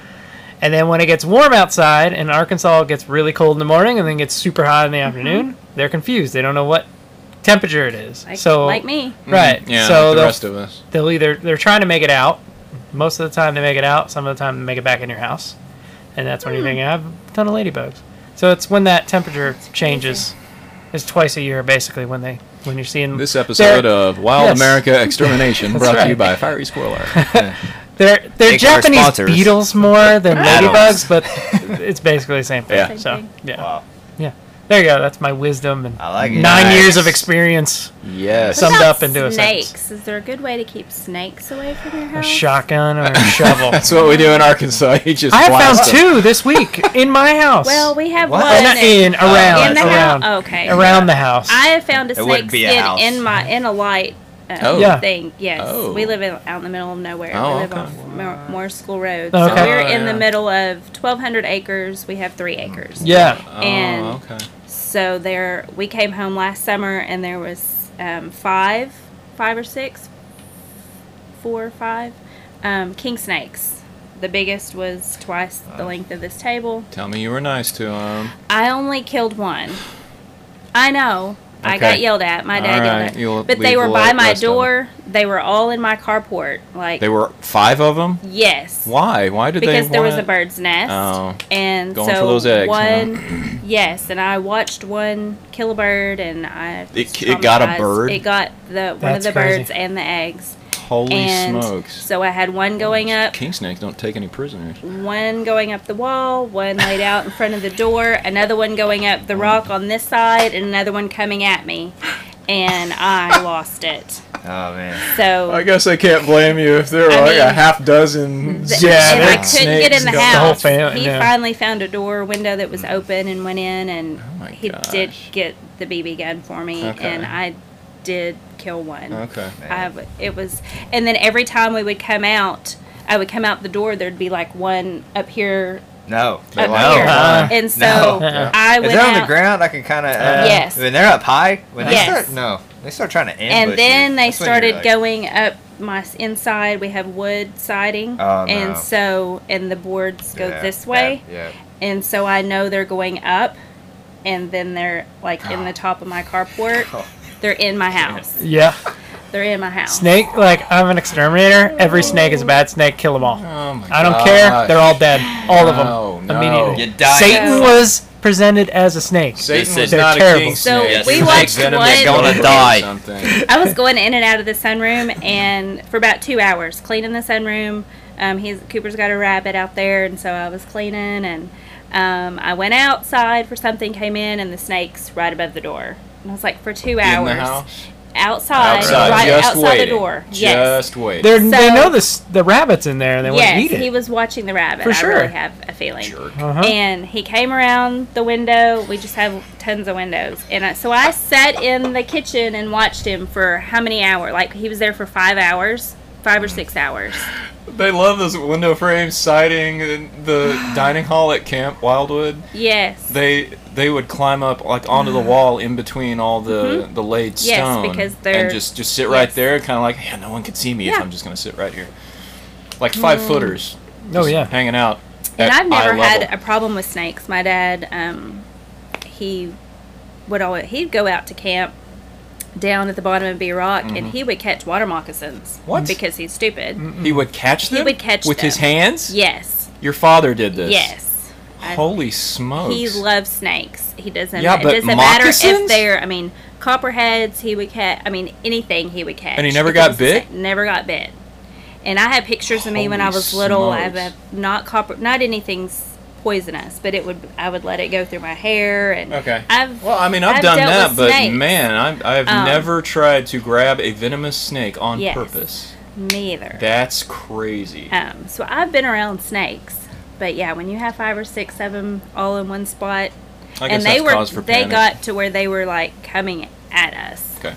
And then when it gets warm outside, and Arkansas gets really cold in the morning and then gets super hot in the afternoon, they're confused. They don't know what temperature it is. like, so like me. right, Yeah, so like the they'll, rest of us. they'll either they're trying to make it out. Most of the time they make it out. Some of the time they make it back in your house, and that's when you think I have a ton of ladybugs. So it's when that temperature changes. It's twice a year basically when they when you're seeing This episode they're, of Wild Yes. America Extermination That's brought to you right. by Fiery Squirrel Art. they're they're Thank our Japanese sponsors. beetles more than Add-ons. ladybugs, but it's basically the same thing. Yeah. Same So thing. yeah, Wow. yeah. There you go. That's my wisdom and I like it. nine Nice. years of experience. Yes. Summed What about up into a sentence. snakes. Is there a good way to keep snakes away from your A house? shotgun or a shovel. That's what we do in Arkansas. You just I have found blast 'em. two this week in my house. Well, we have What? one Oh, not in, around, in the around, house. Okay. around the house. I have found a It snake wouldn't be a skin house. in my in a light uh, Oh. Yeah. thing. Yes, Oh. we live in, out in the middle of nowhere. Oh, we live okay. on Moore, Moore School Road. Okay. So we're Oh, in yeah. the middle of twelve hundred acres. We have three acres. yeah. Oh, And- okay. So there, we came home last summer, and there was um, five, five or six, four or five, um, king snakes. The biggest was twice the length of this table. Tell me you were nice to him. I only killed one. I know. I got Okay. yelled at. My dad All yelled right, at. you'll But leave they were the by rest my of them. door. They were all in my carport. Like They were five of them. yes. Why? Why did Because they? there was a want- bird's nest. Oh. And Going so for those eggs, huh? one yes, and I watched one kill a bird, and I was It- it got a traumatized. bird? It got the one That's of the crazy. birds and the eggs. Holy and smokes! so I had one going up, King snakes don't take any prisoners. one going up the wall, one laid out in front of the door, another one going up the rock on this side, and another one coming at me. and I lost it. Oh man. So I guess I can't blame you if there were I like a mean, half dozen. th- Yeah, and they're I couldn't get in the snakes. The whole house. fam- he yeah. finally found a door window that was open and went in, and Oh my he gosh. did get the B B gun for me, Okay. and I did kill one. Okay. I w- it was, and then every time we would come out, I would come out the door. There'd be like one up here, No. up no. here, Uh, and so No. Uh-uh. I If went they're on out. the ground, I can kind of. Uh, Yes. When they're up high, when they Yes. start, no, they start trying to ambush And then you. they That's when you're started like, going up my s- inside. We have wood siding, Oh, no. and so and the boards go yeah, this way, Yeah. and so I know they're going up, and then they're like in the top of my carport. Oh. They're in my house. Yeah. They're in my house. Snake, like, I'm an exterminator. Every snake is a bad snake. Kill them all. Oh my I don't gosh. care. They're all dead. All of them. No, no. Immediately. You die. Satan So- was presented as a snake. Satan They're was not terrible. a king So snake. we He was watched venom one- that's Gonna or die. something. I was going in and out of the sunroom, and for about two hours, cleaning the sunroom. Um, he's Cooper's got a rabbit out there, and so I was cleaning, and um, I went outside for something, came in, and the snake's right above the door. And I was like, for two In hours, the house? outside, Outside, right just outside waiting. the door. Yes. Just wait. They're, they So- know this, the rabbit's in there and they want to Yes, eat it. he was watching the rabbit. For I sure. really have a feeling. Jerk. Uh-huh. And he came around the window. We just have tons of windows. And I, so I sat in the kitchen and watched him for how many hours? Like, he was there for five hours, five or six hours. They love those window frames siding in the dining hall at Camp Wildwood. Yes. They they would climb up like onto the wall in between all the the laid Mm-hmm. Yes, stone, because they're- and just just sit right yes. there, kind of like, yeah, no one can see me if Yeah. I'm just gonna sit right here, like five footers. Oh, just yeah. hanging out. And at I've never eye had level. a problem with snakes. My dad, um, he would always, he'd go out to camp down at the bottom of B Rock, and he would catch water moccasins. Mm-hmm. What? Because he's stupid. He would catch them. would catch with his them. hands. Yes. Your father did this. Yes. I- Holy smokes. He loves snakes. He doesn't. Yeah, it but doesn't matter if moccasins? they're. I mean, copperheads. He would catch. I mean, anything he would catch. And he never If it got was the bit? same- Never got bit. And I have pictures of me when I Holy was little. I smokes. have not copper. Not anything's poisonous, but it would. I would let it go through my hair, and Okay. I've. Well, I mean, I've, I've done dealt that, with but snakes. man, I've, I've Um, never tried to grab a venomous snake on Yes. purpose. Me either. That's crazy. Um, so I've been around snakes, but yeah, when you have five or six of them all in one spot, I guess and they that's were, cause for they panic. got to where they were like coming at us. Okay.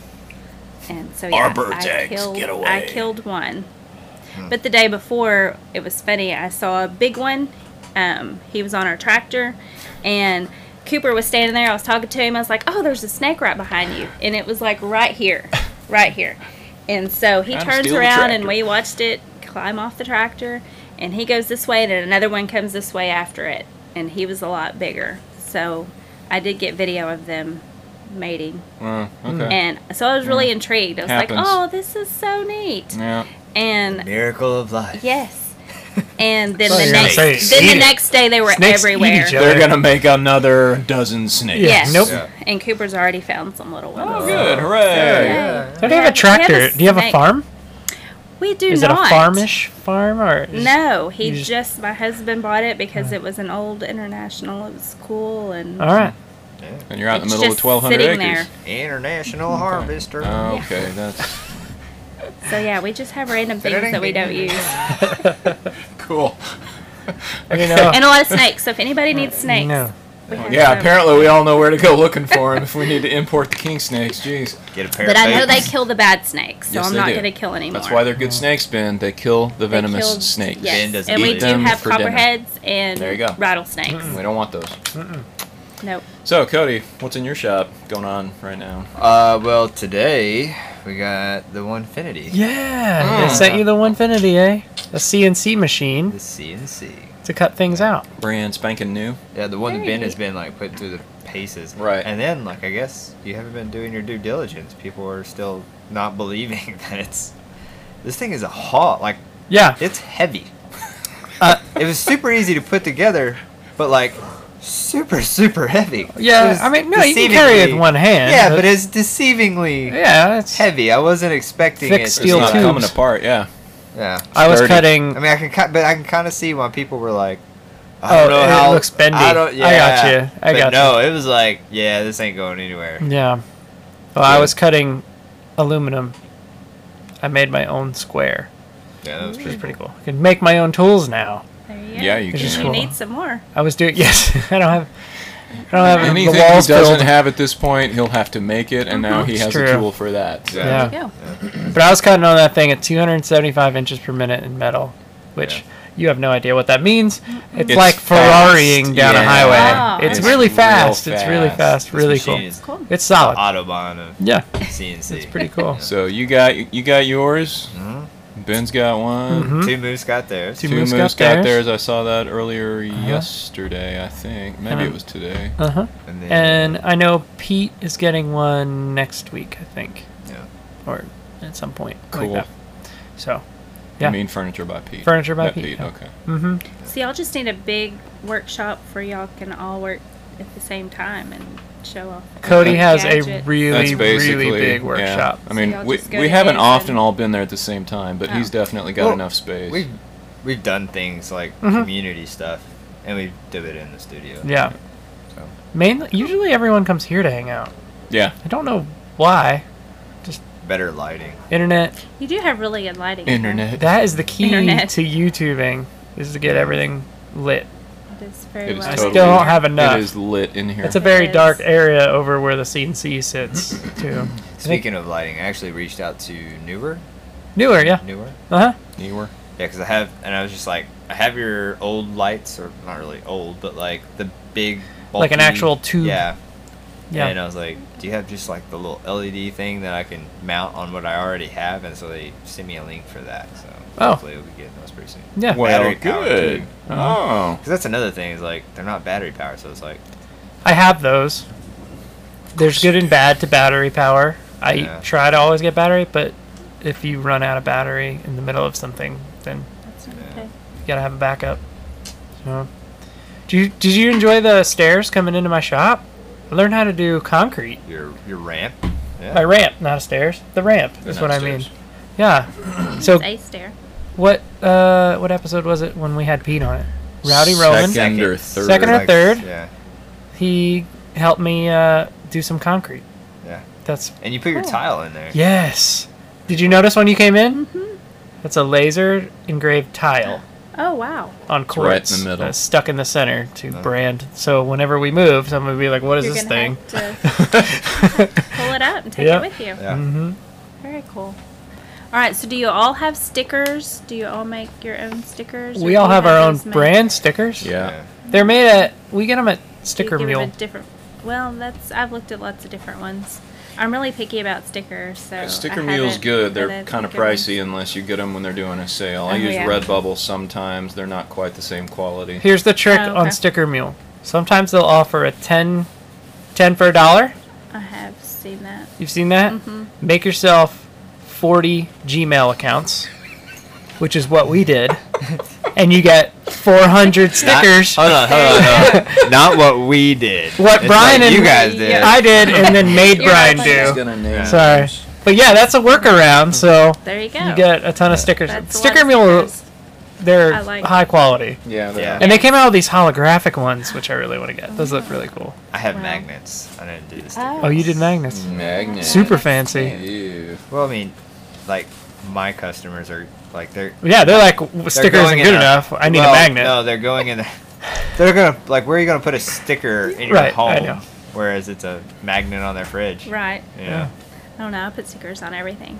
And so yeah, Our bird's I eggs, killed, get I away. killed one. But the day before, it was funny. I saw a big one. Um, he was on our tractor, and Cooper was standing there. I was talking to him. I was like, "Oh, there's a snake right behind you," and it was like right here, right here. And so he Trying to turns steal the around, and tractor. we watched it climb off the tractor. And he goes this way, and then another one comes this way after it. And he was a lot bigger. So I did get video of them mating. Oh, okay. And so I was really intrigued. I was Happens. like, oh, this is so neat. yeah. And Miracle of life. yes. And then Oh, the you're gonna next say then eat the it. next day they were Snakes eat everywhere. each other. They're gonna make another dozen snakes. Yeah. Yes. Nope. Yeah. And Cooper's already found some little ones. Oh, good! Hooray! Yeah. So do you have a tractor? Do you have a snake. farm? We do Is not. it a farmish farm or? is- No, he You just- just, my husband bought it because it was an old international. It was cool and All right. And you're out in it's the middle of just twelve hundred sitting acres. there. International harvester. Oh, okay, that's So yeah, we just have random things that we don't use. cool. You know. And a lot of snakes. So if anybody needs snakes, No. we have Yeah, some. apparently we all know where to go looking for them if we need to import the king snakes. Jeez. Get a pair But of I know they baits. kill the bad snakes, so Yes, I'm they not do. going to kill anymore. That's why they're good snakes, Ben. They kill the They venomous killed- snakes. Yes. Ben doesn't and we eat do them have for dinner. copperheads and There you go. rattlesnakes. We don't want those. Nope. So, Cody, what's in your shop going on right now? Uh, well, today we got the Onefinity. Yeah. Mm. They sent you the Onefinity, eh? A C N C machine The C N C. to cut things out. Brand spanking new. Yeah, the one that Very Ben has neat. been like put through the paces. Right. And then, like, I guess you haven't been doing your due diligence. People are still not believing that it's. This thing is a haul. Like, Yeah. it's heavy. Uh, It was super easy to put together, but like super super heavy. It yeah. was I mean, no, you can carry it with deceivingly- one hand. Yeah, but it's deceivingly yeah, it's. heavy. I wasn't expecting Thick it. It's steel not tubes. coming apart, yeah. Yeah. I was sturdy. cutting. I mean, I can cut, but I can kind of see why people were like, I Oh, don't know it how looks bendy. I, don't, I got yeah. you. I but got no, it was like, yeah, this ain't going anywhere. Yeah. Well, I Yeah. was cutting aluminum. I made my own square, Yeah, that was which pretty is pretty cool. I can make my own tools now. There you go. Yeah, you Which can. is You cool. need some more. I was doing yes. I don't have. I don't have Anything the he walls doesn't filled. have at this point, he'll have to make it, and now he It's has true. a tool for that. So. Yeah. There you go. But I was cutting on that thing at two hundred seventy-five inches per minute in metal, which Yeah. you have no idea what that means. It's, It's like Ferrarying fast. down a Yeah. highway. Oh. It's, It's really real fast. It's really fast. fast. This Really machine cool. is Cool. It's solid. Autobahn of Yeah, C N C. it's pretty cool. So you got you got yours. Mhm. Ben's got one. Mhm. Two moves got theirs. Two Two Moose Moose got got theirs. theirs. I saw that earlier Uh-huh. yesterday. I think maybe Uh-huh. it was today. Uh huh. And then, And I know Pete is getting one next week. I think, yeah. or at some point. Cool. Like that. So, I yeah. mean, Furniture by Pete. Furniture by Not Pete, yeah. Okay. Mm-hmm. So y'all just need a big workshop where y'all can all work at the same time and show off. Cody has a gadgets. really, That's basically really big yeah. workshop. I mean, So y'all we, just go we to haven't his often and- all been there at the same time, but he's Oh. definitely got Well, enough space. We've we've done things like Mhm. community stuff, and we do it in the studio. Yeah. So Mainly, usually everyone comes here to hang out. yeah. I don't know why. better lighting. Internet. You do have really good lighting. here. Internet. That is the key Internet. to YouTubing, is to get everything lit. It is very It is well. I totally. still don't have enough. It is lit in here. It's a very It dark is. area over where the C N C sits, too. Speaking of lighting, I actually reached out to Newer. Newer, yeah. Newer. Uh huh. Newer. Yeah, because I have, and I was just like, I have your old lights, or not really old, but like the big, Like an bulky- actual tube. Yeah. Yeah. And I was like, do you have just like the little L E D thing that I can mount on what I already have? And so they sent me a link for that. So Oh. hopefully we'll be getting those pretty soon. Yeah. Well, Battery powered, good. too. Oh. Because that's another thing is like they're not battery powered, so it's like I have those. There's good and bad to battery power. I Yeah. try to always get battery, but if you run out of battery in the middle of something, then That's not Yeah. okay. you gotta have a backup. So, did you did you enjoy the stairs coming into my shop? I learned how to do concrete. your your ramp. Yeah. My ramp, not a stairs. The ramp They're is not what I mean. stairs. Yeah. So It's a stair. what uh what episode was it when we had Pete on it? Rowdy Roman. Second or Second. third. Second or Like, third? Yeah. He helped me uh, do some concrete. Yeah. That's And you put your Cool. tile in there. yes. Did you notice when you came in? Mm-hmm. That's a laser engraved tile Oh wow. on right quartz in the middle. that's stuck in the center to Oh. brand. So whenever we move, someone would be like, "What is You're this gonna thing?" have to pull it up and take Yeah. it with you. Yeah. Mm-hmm. Very cool. All right. So do you all have stickers? Do you all make your own stickers? or We do all you have our own those made? brand stickers. Yeah. They're made at. We get them at Do you Sticker give 'em Mule. a different. Well, that's I've looked at lots of different ones. I'm really picky about stickers, so Uh, Sticker I Mule's haven't good. They're had a kind of good one. pricey unless you get them when they're doing a sale. I Oh, use yeah. Redbubble sometimes. They're not quite the same quality. Here's the trick Oh, okay. on Sticker Mule. Sometimes they'll offer a ten, ten for a dollar. I have seen that. You've seen that? Mhm. Make yourself forty Gmail accounts, which is what we did, and you get four hundred stickers. Not, hold on, hold on, hold on. Not what we did. What It's Brian what and you guys did. Yeah. I did, and then made You're Brian not do. gonna name Sorry. names. But yeah, that's a workaround. So There you go. you get a ton of stickers. That's a lot Sticker of Mule, stickers. they're I like- high quality, Yeah. they're- Yeah. and they came out with these holographic ones, which I really want to get. Those look really cool. I have Wow. magnets. I didn't do this. Oh. Oh, you did magnets. Magnet. Super fancy. Ew. Well, I mean, like my customers are like they're Yeah, they're like "W- they're sticker going isn't in good a- enough. I need well, a magnet. No, they're going in. The, they're gonna like where are you gonna put a sticker in your Right, I home? know. Whereas it's a magnet on their fridge. Right. Yeah. Yeah. I don't know. I put stickers on everything.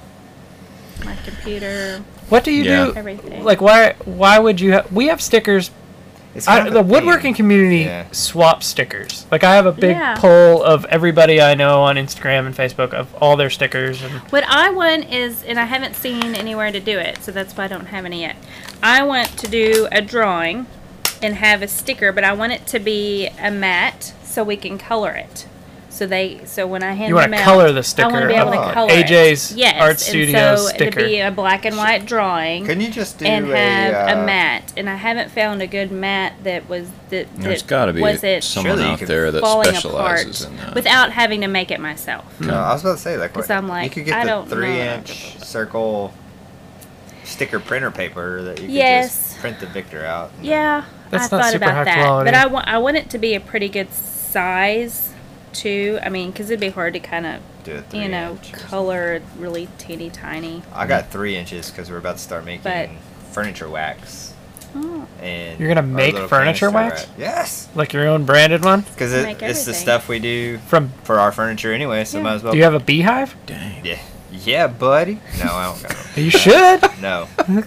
My computer, What do you Yeah. do? everything. Like why? Why would you? have... We have stickers. It's I, kind of the a woodworking theme. community Yeah. swaps stickers. Like I have a big Yeah. poll of everybody I know on Instagram and Facebook of all their stickers. And What I want is, and I haven't seen anywhere to do it, so that's why I don't have any yet. I want to do a drawing and have a sticker, but I want it to be a matte so we can color it. So they, so when I hand You wanna them out, color the I sticker want to be able of to color A J's it. Yes, Art and Studio so sticker. it'd be a black and white drawing. Couldn't you just do and a, have uh, a matte, and I haven't found a good matte that was that. There's that got to be wasn't someone Surely you out could there that falling specializes apart in that. without having to make it myself. No, I was about to say like 'Cause what, I'm like, you could get I the don't know three what I'm inch gonna circle sticker printer paper that you could Yes. just print the Victor out. and then- Yeah, That's I not thought super about high that, quality. but I want I want it to be a pretty good size too. I mean, because it'd be hard to kind of, Do it three you know, inch or something. color really teeny tiny. I got three inches because we're about to start making But- furniture wax. Oh, And You're gonna our make little furniture canister wax? Yes, Like your own branded one? because You it, make it's the everything. stuff we do From for our furniture anyway. So Yeah. might as well. do you have a beehive? Dang. Yeah, yeah, buddy. No, I don't got You should. no.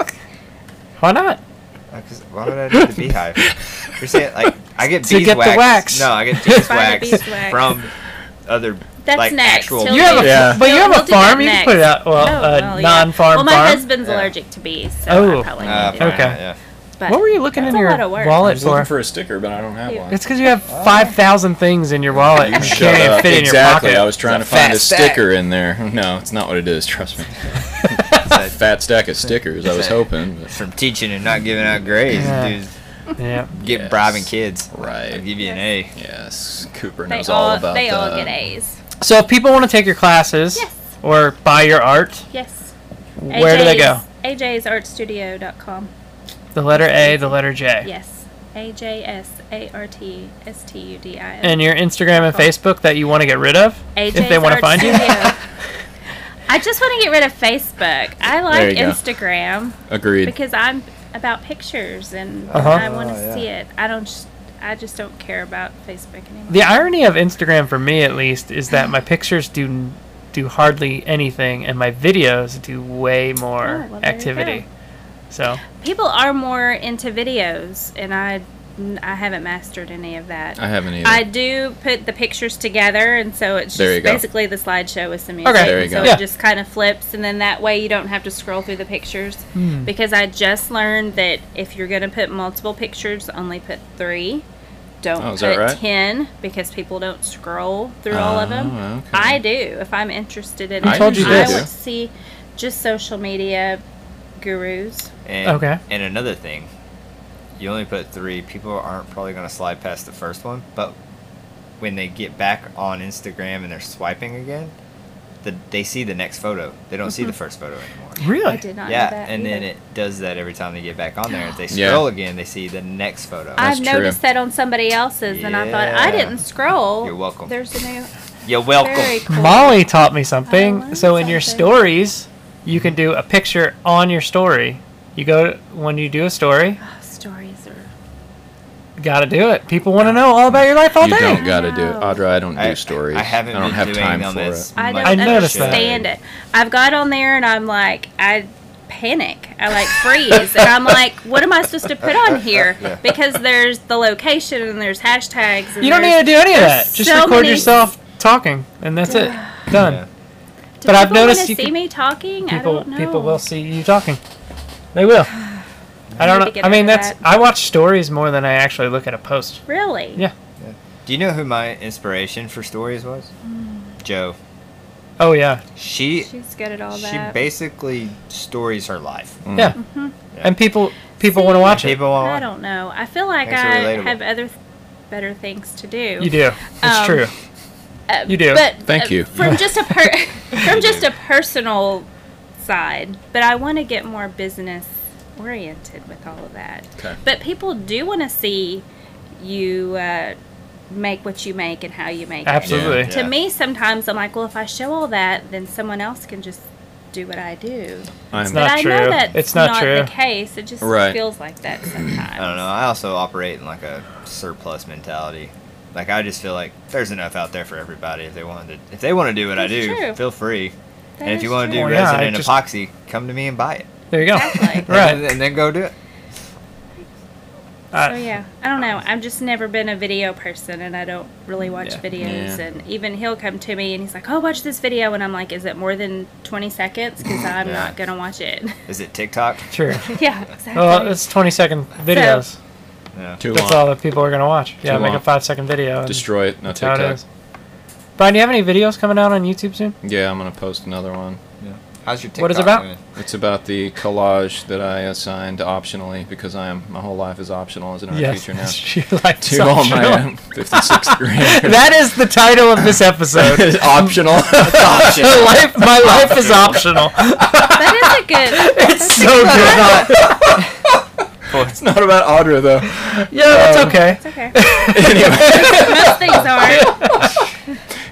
Why not? Uh, 'cause why would I need the beehive? You're saying like I get To get the beeswax. wax. No, I get Buy the beeswax beeswax. from other That's like next. actual. He'll You have a, do- Yeah. but you he'll- have he'll a do that farm. You can put it next. out. Well, Oh, a well, yeah. non-farm Well, my farm. husband's Yeah. allergic to bees, so Oh. I probably Uh, won't do Okay. that. Yeah. But What were you looking that's in a your lot of work. I wallet was looking for? for a sticker, but I don't have Yeah. one. It's because you have five thousand things in your wallet. You Shut can't even up. fit in your exactly. pocket. I was trying It's to a find fat a stack. sticker in there. No, it's not what it is. Trust me. That- Fat stack of stickers. I was hoping. But From teaching and not giving out grades, Yeah. dude, Yeah. get Yes. bribing kids. Right. I'll give you an A. Yes, Cooper They knows all, all about they that. all get A's. So if people want to take your classes Yes. or buy your art, Yes. where do they go? A J's art studio dot com. The letter A, the letter J. Yes. A J S A R T S T U D I O. And your Instagram and Facebook that you want to get rid of A J's if they want to Art find you. Studio. I just want to get rid of Facebook. I There like you go. Instagram Agreed. because I'm about pictures and Uh-huh. I want to Oh, yeah. see it. I don't. Just, I just don't care about Facebook anymore. The irony of Instagram for me, at least, is that my pictures do do hardly anything, and my videos do way more Oh, well, there you activity. go. So People are more into videos, and I, I haven't mastered any of that. I haven't either. I do put the pictures together, and so it's There you just go. basically the slideshow with some music. Okay. There you and go. So Yeah. it just kind of flips, and then that way you don't have to scroll through the pictures. Hmm. Because I just learned that if you're going to put multiple pictures, only put three. Don't Oh, is put that right? ten because people don't scroll through all of them. Oh, okay. I do. If I'm interested in Who it, told you I this? want to see just social media gurus. And, Okay. And another thing, you only put three. People aren't probably going to slide past the first one, but when they get back on Instagram and they're swiping again, the, they see the next photo. They don't see the first photo anymore. really, I did not Yeah, know that. and then either. it does that every time they get back on there. If they Yeah. scroll again, they see the next photo. I've That's true. noticed that on somebody else's, and I thought I Yeah. didn't scroll. You're welcome. There's a new. You're welcome. Very cool. Molly taught me I something. learned So in your something. stories, you can do a picture on your story. You go when you do a story, Oh, stories are. got to do it. People want to know all about your life all You day. don't got to do it. know. Audra, I don't do I, stories. I haven't I don't been have doing time them for as it. I much don't I noticed that. understand it. I've got on there and I'm like, I panic. I like freeze. And I'm like, what am I supposed to put on here? Yeah. Because there's the location and there's hashtags. And You don't need there's- to do any of there's that. Just so record many- yourself talking, and that's it. Done. Yeah. Do But I've people noticed wanna you see can- me talking. I People, don't know. people will see you talking. They will. I don't need to know. get I mean, over that's. that. I watch stories more than I actually look at a post. Really. Yeah. Do you know who my inspiration for stories was? Joe. Oh yeah. She She's good at all she that. basically stories her life. Mm. Yeah. Mhm. And people people See, want to watch it. People want I to don't know. I feel like Makes it I relatable. have other th- better things to do. You do. It's Um, true. Uh, You do. But Thank uh, you. From just a per- from just a personal side, but I want to get more business oriented with all of that. Okay. But people do want to see you uh, make what you make and how you make Absolutely. it. Yeah. To me, sometimes I'm like, well, if I show all that, then someone else can just do what I do. I'm, It's But not I true. know that's It's not true. the case. It just Right. feels like that sometimes. I don't know. I also operate in like a surplus mentality. Like I just feel like there's enough out there for everybody if they wanted to. If they want to do what I That's do, true. feel free. That and if is you want to true. do Well, yeah, resin and I just- epoxy, come to me and buy it. There you go. Exactly. And Right. then, and then go do it. Uh, So yeah, I don't know. I've just never been a video person, and I don't really watch Yeah. videos. Yeah. And even he'll come to me and he's like, "Oh, watch this video," and I'm like, "Is it more than twenty seconds? Because I'm Yeah. not gonna watch it." Is it TikTok? True. yeah, exactly. Well, it's twenty second videos. Yeah. Too That's long. all that people are gonna watch. Yeah, Too make long. a five second video. and Destroy it. No that's how it TikTok. is. Brian, do you have any videos coming out on YouTube soon? Yeah, I'm gonna post another one. How's your TikTok What is it about? doing? It's about the collage that I assigned optionally because I am my whole life is optional as an art Yes. teacher now. Your life is To all optional. my fifty-sixth grade. That is the title of this episode. It's optional. life, my life is optional. that is a good. It's so good. It's not about Audra though. Yeah, that's Um, okay. It's okay. Anyway, Most things are.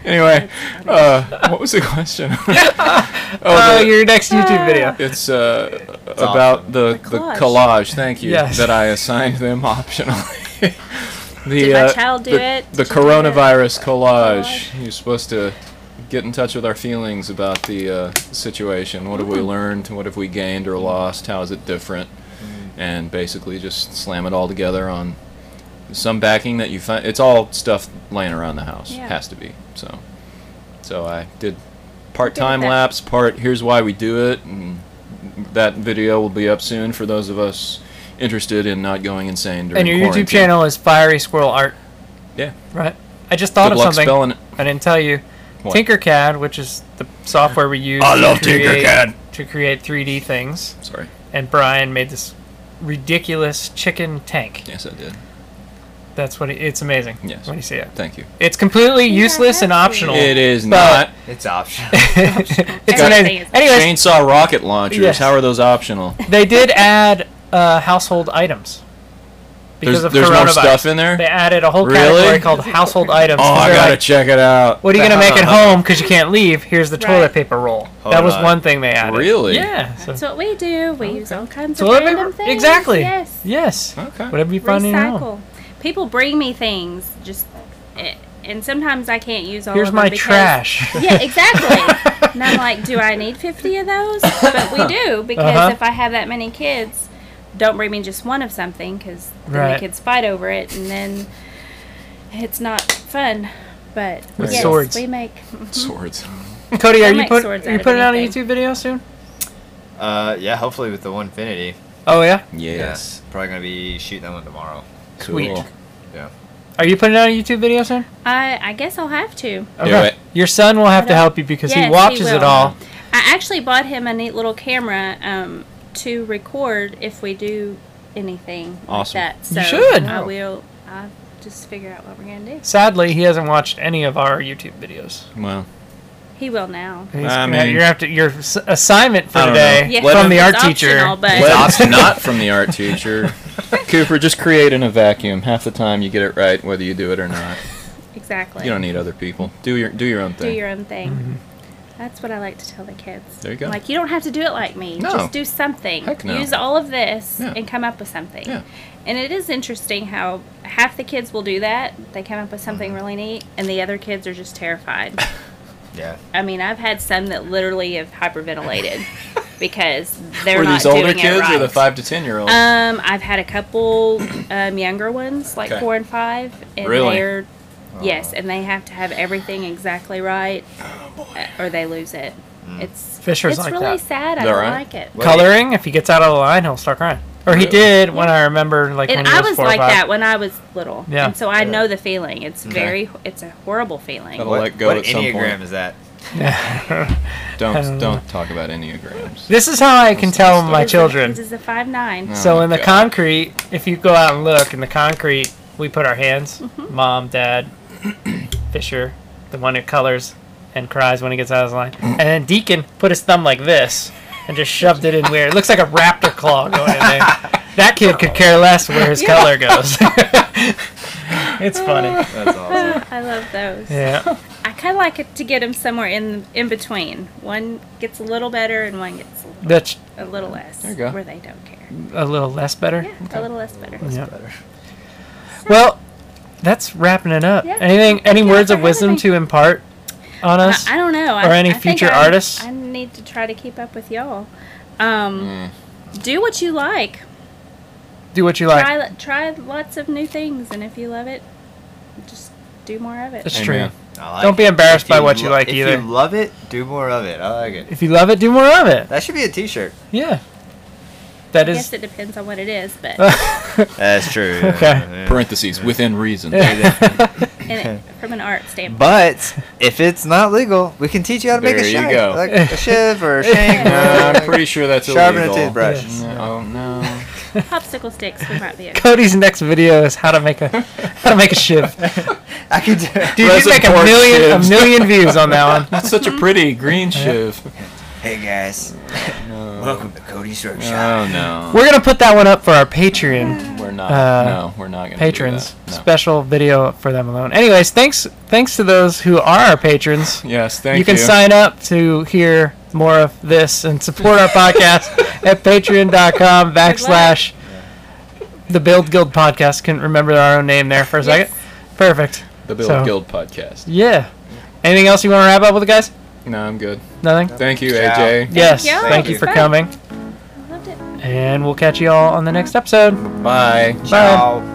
Anyway, uh, what was the question? oh, Oh, the- your next YouTube video. It's uh, It's about awesome. the, The the collage. collage. Thank you. Yes. That I assigned them optionally. the, Did my uh, child do the, it? The Did you do coronavirus it? collage. Collage? You're supposed to get in touch with our feelings about the uh, situation. What have we learned? What have we gained or lost? How is it different? And basically just slam it all together on some backing that you find. It's all stuff laying around the house. Yeah. Has to be. So, so I did part time that. lapse, part here's why we do it, and that video will be up soon for those of us interested in not going insane during And your quarantine. YouTube channel is Fiery Squirrel Art, Yeah. right? I just thought Good of luck something. spelling it. I didn't tell you. What? Tinkercad, which is the software we use I to love create, Tinkercad. to create three D things. Sorry. And Brian made this ridiculous chicken tank. Yes, I did. That's what it, it's amazing. Yes. When you see it, Thank you. it's completely Yeah, useless and that's optional. It is But- not. It's optional. it's Everything amazing. is- Anyways, Chainsaw rocket launchers. Yes. How are those optional? they did add uh, household items because There's, of there's coronavirus. more stuff in there? They added a whole Really? category called household items. Oh, I They're gotta like, check it out. what are you gonna make at home because you can't leave? Here's the Right. toilet paper roll. Hold that was on. one thing they added. Really? Yeah. So That's what we do. We use all kinds of toilet random paper. things. Exactly. Yes. Yes. Okay. Whatever you find in your home. Recycle. People bring me things, just, eh, and sometimes I can't use all Here's of them my because- trash. Yeah, exactly. And I'm like, do I need fifty of those? But we do, because Uh-huh. if I have that many kids, don't bring me just one of something, because then Right. the kids fight over it, and then it's not fun. But With yes, swords. we make Swords. Cody, I'll are you make put, swords are out you of putting out a anything. YouTube video soon? Uh, yeah, hopefully with the one Infinity. Oh yeah. Yes. Yeah, probably gonna be shooting that one tomorrow. Sweet. Cool. Yeah. Are you putting out a YouTube video soon? I I guess I'll have to. Do it. Your son will have I to don't- help you because Yes, he he watches it will. all. I actually bought him a neat little camera um, to record if we do anything Awesome. like that. So You should. I will. I'll just figure out what we're gonna do. Sadly, he hasn't watched any of our YouTube videos. Well, He will now. He's I gonna- mean- you're have to your s- assignment for I don't today know. Yeah, Let from him- the art it's teacher. optional, but let not from the art teacher. Cooper, just create in a vacuum. Half the time you get it right, whether you do it or not. exactly. You don't need other people. Do your do your own do thing. your own thing. Mm-hmm. That's what I like to tell the kids. There you go. Like, you don't have to do it like me. No. Just do something. Heck no. Use all of this Yeah. and come up with something. Yeah. And it is interesting how half the kids will do that. They come up with something Mm-hmm. really neat, and the other kids are just terrified. Yeah. I mean, I've had some that literally have hyperventilated because they're Were not these older doing kids it right. or the five to ten year olds? Um, I've had a couple um, younger ones, like Okay. four and five, and Really? they're yes, and they have to have everything exactly right, Oh, uh, or they lose it. It's Fisher's it's like really that. sad. I Is that don't right? like it. What- Coloring, if he gets out of the line, he'll start crying. Or he Really? did when I remember, like And when he I was was four like or five. that when I was little, Yeah. and so I Yeah. know the feeling. It's Okay. very, it's a horrible feeling. That'll What, let go what at some Enneagram point. is that? Don't Um, don't talk about enneagrams. This is how I can tell It my is a- children. It is a five nine. No. So Oh, in the God. concrete, if you go out and look in the concrete, we put our hands. Mm-hmm. Mom, Dad, Fisher, the one who colors and cries when he gets out of his line, and then Deacon put his thumb like this and just shoved it in where it looks like a raptor claw going in there. That kid could care less where his color goes. It's funny. That's awesome. I love those. Yeah. I kind of like it to get them somewhere in in between. One gets a little better, and one gets a little, That's a little less. There you go. Where they don't care. a little less better. Yeah, a little less better. Yeah. Well, that's wrapping it up. Yeah. Anything? Any Thank you words for of wisdom having me. to impart on us? I, I don't know. Or I, any I think future I- artists? I need to try to keep up with y'all. Um, Mm. Do what you like. Do what you like. Try try lots of new things, and if you love it, just do more of it. That's Amen. true. I like Don't be it. embarrassed If by what you lo- like if either. you love it, do more of it. I like it. If you love it, do more of it. That should be a T-shirt. Yeah. That I is. guess it depends on what it is, but That's true. yeah, Okay. yeah. Parentheses within reason. in it, from an art standpoint. But if it's not legal, we can teach you how to make a There you shiv, go. like a shiv or a shank. No, or I'm pretty sure that's Sharpen a illegal. toothbrush. Yes. No, oh no. Popsicle sticks we might be okay. Cody's next video is how to make a how to make a shiv. I could do. Dude, you Resin make a pork million a shivs. million views on that one. That's such a pretty green shiv. Hey guys, No. welcome to Cody's Workshop. Oh no. We're gonna put that one up for our Patreon. We're not. Uh, no, we're not going to patrons. do that. No. Special video for them alone. Anyways, thanks thanks to those who are our patrons. Yes, thank you. You can sign up to hear more of this and support our podcast at patreon.com backslash the Build Guild Podcast. Couldn't remember our own name there for a second. Yes. Perfect. The Build So- Guild podcast. Yeah. Anything else you want to wrap up with, guys? No, I'm good. Nothing? Thank you, Ciao. A J. Yes. you. Thank, Thank you you. for Fun. coming. Loved it. And we'll catch you all on the next episode. Bye. Bye. Ciao.